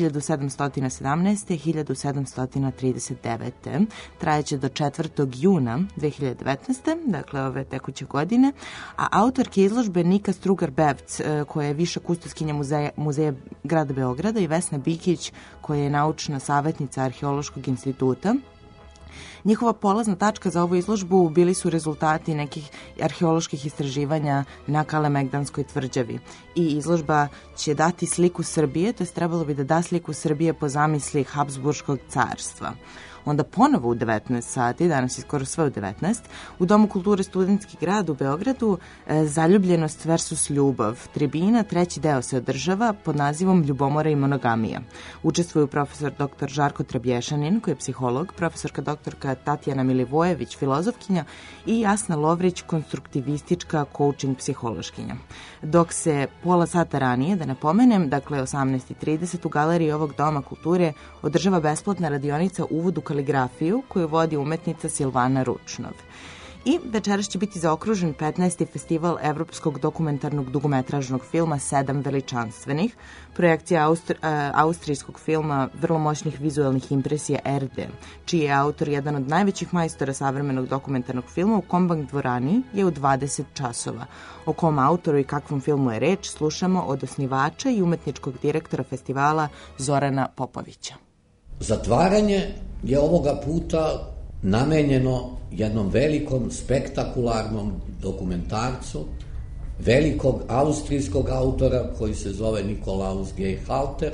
1770-1739. Trajeće do 4. juna 2019. Dakle ove tekuće godine, a autorke izložbe Nika Strugar-Bevc, koja je viša kustoskinja Muzeja grada Beograda, i Vesna Bikić, koja je naučna savjetnica Arheološkog instituta. Njihova polazna tačka za ovu izložbu bili su rezultati nekih arheoloških istraživanja na Kalemegdanskoj tvrđavi. I izložba će dati sliku Srbije, to je trebalo bi da da sliku Srbije po zamisli Habsburškog carstva. Onda ponovo u 19 sati, danas je skoro sve u 19, u Domu kulture Studentski grad u Beogradu Zaljubljenost versus ljubav. Tribina, treći deo se održava pod nazivom Ljubomora i monogamija. Učestvuju profesor dr. Žarko Trebješanin, koji je psiholog, profesorka doktorka Tatjana Milivojević, filozofkinja, i Jasna Lovrić, konstruktivistička coaching psihološkinja. Dok se pola sata ranije, da napomenem, dakle 18:30, u galeriji ovog Doma kulture održava besplatna radionica Uvod u kaligrafiju koju vodi umetnica Silvana Ručnov. I večeras će biti zaokružen 15. festival evropskog dokumentarnog dugometražnog filma 7 veličanstvenih, projekcija austrijskog filma vrlo moćnih vizualnih impresija Erde, čiji je autor jedan od najvećih majstora savremenog dokumentarnog filma u Kombank dvorani, je u 20 časova. O kom autoru i kakvom filmu je reč slušamo od osnivača i umetničkog direktora festivala Zorana Popovića. Zatvaranje je ovoga puta namenjeno jednom velikom, spektakularnom dokumentarcu, velikog austrijskog autora koji se zove Nikolaus Geihalter.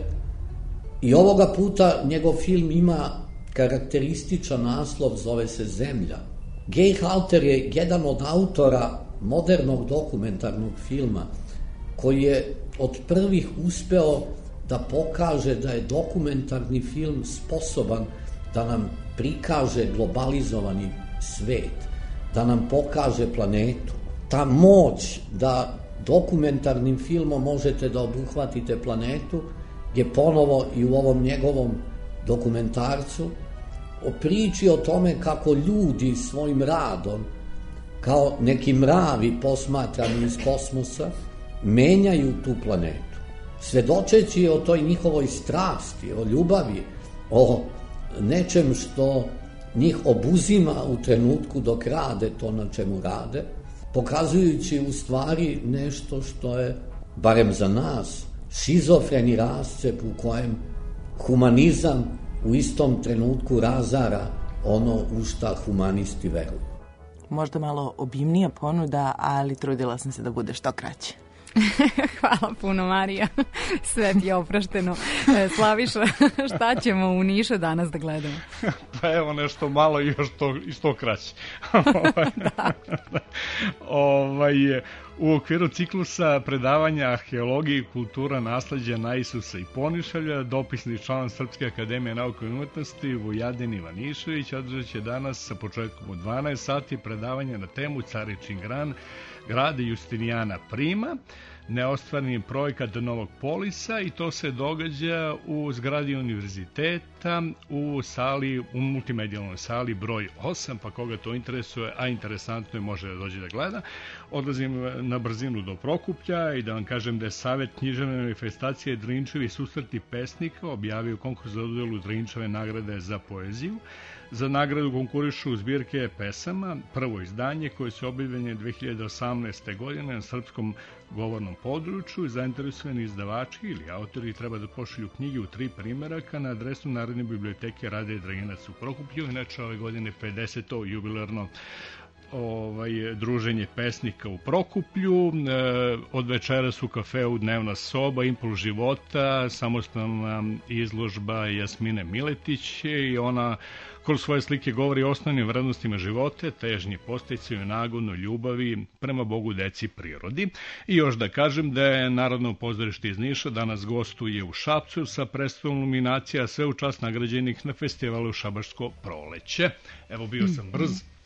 I ovoga puta njegov film ima karakterističan naslov, zove se Zemlja. Geihalter je jedan od autora modernog dokumentarnog filma koji je od prvih uspeo da pokaže da je dokumentarni film sposoban da nam prikaže globalizovani svet, da nam pokaže planetu. Ta moć da dokumentarnim filmom možete da obuhvatite planetu je ponovo i u ovom njegovom dokumentarcu o priči o tome kako ljudi svojim radom, kao neki mravi posmatrani iz kosmosa, menjaju tu planetu. Svedočeći o toj njihovoj strasti, o ljubavi, o nečem što njih obuzima u trenutku dok rade to na čemu rade, pokazujući u stvari nešto što je, barem za nas, šizofreni rascep u kojem humanizam u istom trenutku razara ono u šta humanisti veruju. Možda malo obimnija ponuda, ali trudila sam se da bude što kraće. Hvala puno, Marija. Sve ti je oprašteno. Slaviša, šta ćemo u Nišu danas da gledamo? Pa evo nešto malo i još to kraće. U okviru ciklusa predavanja arheologije i kultura nasleđa Naisusa i Ponišalja, dopisni član Srpske akademije nauke i umetnosti Vujadin Ivanišević održat će danas sa početkom u 12 sati predavanje na temu Caričin grad Justinijana Prima, neostvareni projekat Novog Polisa, i to se događa u zgradi univerziteta u multimedijalnoj sali broj 8, pa koga to interesuje, a interesantno je, može da dođe da gleda. Odlazim na brzinu do Prokuplja i da vam kažem da je Savet književne manifestacije Drinčevi susreti pesnika objavio konkurs za dodelu Drinčeve nagrade za poeziju. Za nagradu konkurišu zbirke pesama, prvo izdanje koje su objavljene 2018. godine na srpskom govornom području. Zainteresovani izdavači ili autori treba da pošalju knjige u 3 primeraka na adresu Narodne biblioteke Rade Draginac u Prokuplju. Inače ove godine 50. jubilarno druženje pesnika u Prokuplju. Od večeras u kafeu Dnevna soba, Impuls života, samostalna izložba Jasmine Miletić, i ona kroz svoje slike govori o osnovnim vrednostima života, težnji, podsticaju, nagonu, ljubavi prema Bogu, deci, prirodi. I još da kažem da je Narodno pozorište iz Niša danas gostuje u Šapcu sa predstavom Luminacija, sve u čast nagrađenih na festivalu Šabačko proleće. Evo, bio sam brz.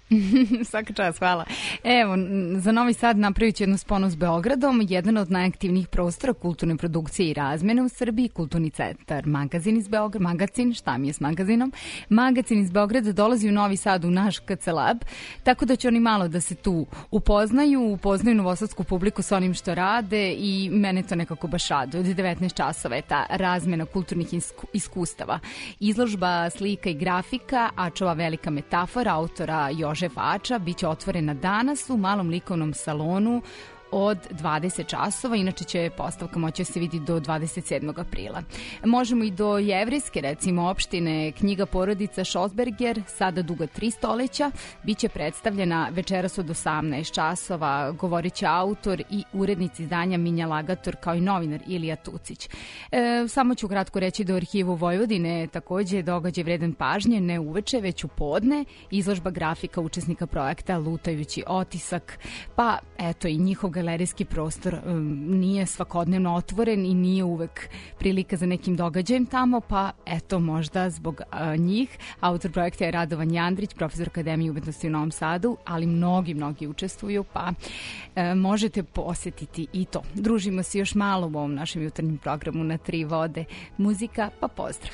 Svaka čast, hvala. Evo, za Novi Sad napravit ću jednu sponu s Beogradom, jedan od najaktivnijih prostora kulturne produkcije i razmene u Srbiji, Kulturni centar Magazin iz Beograda, Magazin, šta mi je s magazinom? Magazin iz Beograda dolazi u Novi Sad u naš KC Lab, tako da će oni malo da se tu upoznaju novosadsku publiku sa onim što rade i mene to nekako baš raduje. Od 19 časova je ta razmena kulturnih iskustava. Izložba slika i grafika, Ačova velika metafora, autora Jožefa Ača, bit će otvorena danas u malom likovnom salonu od 20 časova, inače će postavka moći se vidi do 27. aprila. Možemo i do jevrejske, recimo, opštine Knjiga porodica Šosberger, sada duga 3 stoleća, bit će predstavljena večeras od 18 časova, govorit će autor i urednic izdanja Minja Lagator, kao i novinar Ilija Tucić. Samo ću kratko reći da u Arhivu Vojvodine takođe događaj vredan pažnje, ne uveče, već u podne, izložba grafika učesnika projekta Lutajući otisak, pa eto i njihov galerijski prostor nije svakodnevno otvoren i nije uvek prilika za nekim događajem tamo, pa eto možda zbog njih. Autor projekta je Radovan Jandrić, profesor Akademije umetnosti u Novom Sadu, ali mnogi učestvuju, pa možete posetiti i to. Družimo se još malo u ovom našem jutarnjem programu na 3 vode. Muzika, pa pozdrav!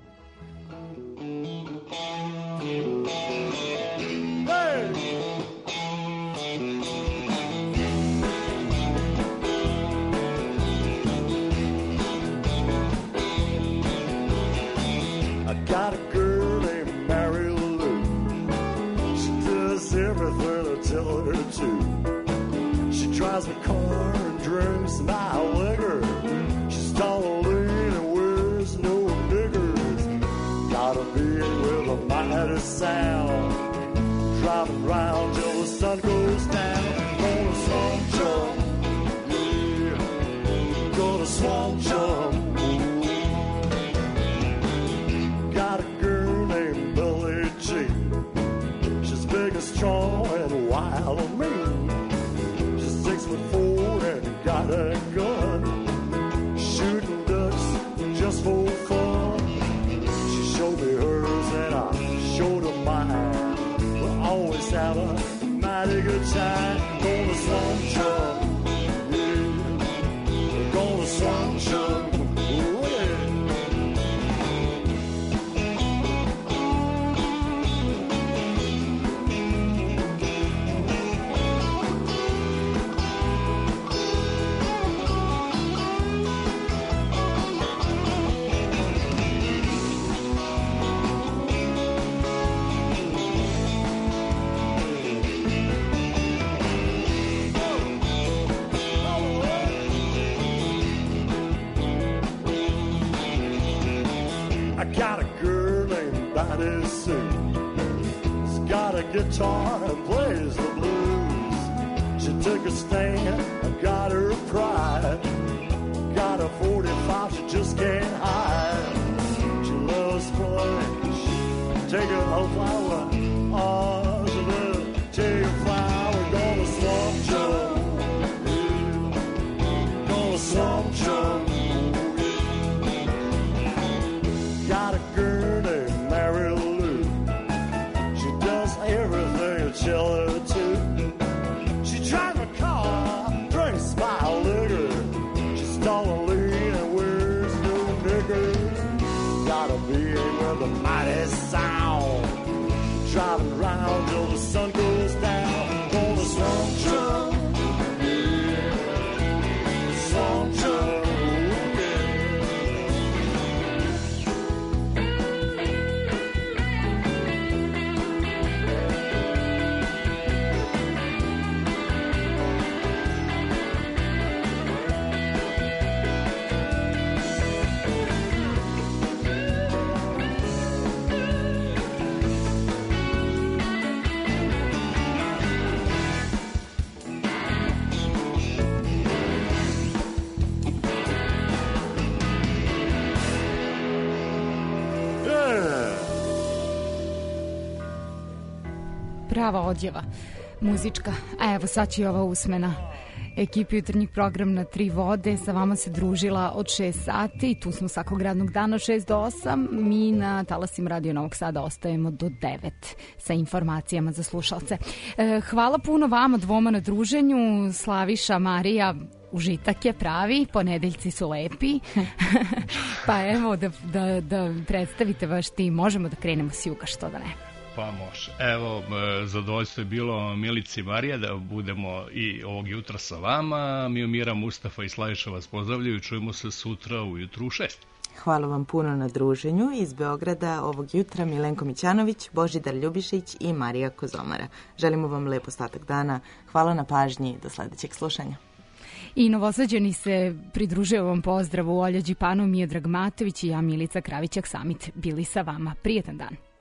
Got a girl named Mary Lou. She does everything I tell her to. She drives my car and drinks my liquor. She's tall and lean and wears no knickers. Got a being with a mighty sound. Driving round till the sun goes down. Gonna swamp jump, yeah. Gonna swamp jump. Got a girl named Billie Jean. She's big and strong and wild and mean. She's 6'4" and got a gun. Shooting ducks just for fun. She showed me hers and I showed her mine. We'll always have a mighty good time. Gonna swamp jump, yeah. Gonna swamp jump. Got a girl named Betty Sue. She's got a guitar and plays the blues. She took a stand, I got her pride. Got a 45, she just can't hide. She loves flesh, take her whole flower. Oh, she loves take her flower. Gonna swamp jump, yeah. Gonna swamp jump. Got a girl named Mary Lou. She does everything I tell her to. She drives a car, drinks my liquor. She's tall and lean and wears no knickers. Got a being with a mighty sound. Driving around till the sun goes down. Gonna swamp jump, yeah. Swamp jump. Prava odjeva, muzička. A evo sad će i ova usmena ekipi jutarnjih program na Tri vode. Sa vama se družila od 6 sati i tu smo svakog radnog dana od 6 do 8. Mi na talasima Radio Novog Sada ostajemo do 9 sa informacijama za slušalce. Hvala puno vama dvoma na druženju. Slaviša, Marija, užitak je pravi, ponedeljci su lepi. Pa evo da predstavite vaš tim. Možemo da krenemo s juga, što da ne. Pa može. Evo, zadovoljstvo je bilo Milici i Marija da budemo i ovog jutra sa vama. Miomira, Mustafa i Slaviša vas pozdravljaju. Čujemo se sutra ujutru u 6. Hvala vam puno na druženju. Iz Beograda ovog jutra Milenko Mićanović, Božidar Ljubišić i Marija Kozomara. Želimo vam lep ostatak dana. Hvala na pažnji. Do sledećeg slušanja. I Novosađani se pridružuje ovom pozdravu. Olja Đipanu, Miodrag Matović i ja, Milica Kravićak Samit, bili sa vama. Prijetan dan.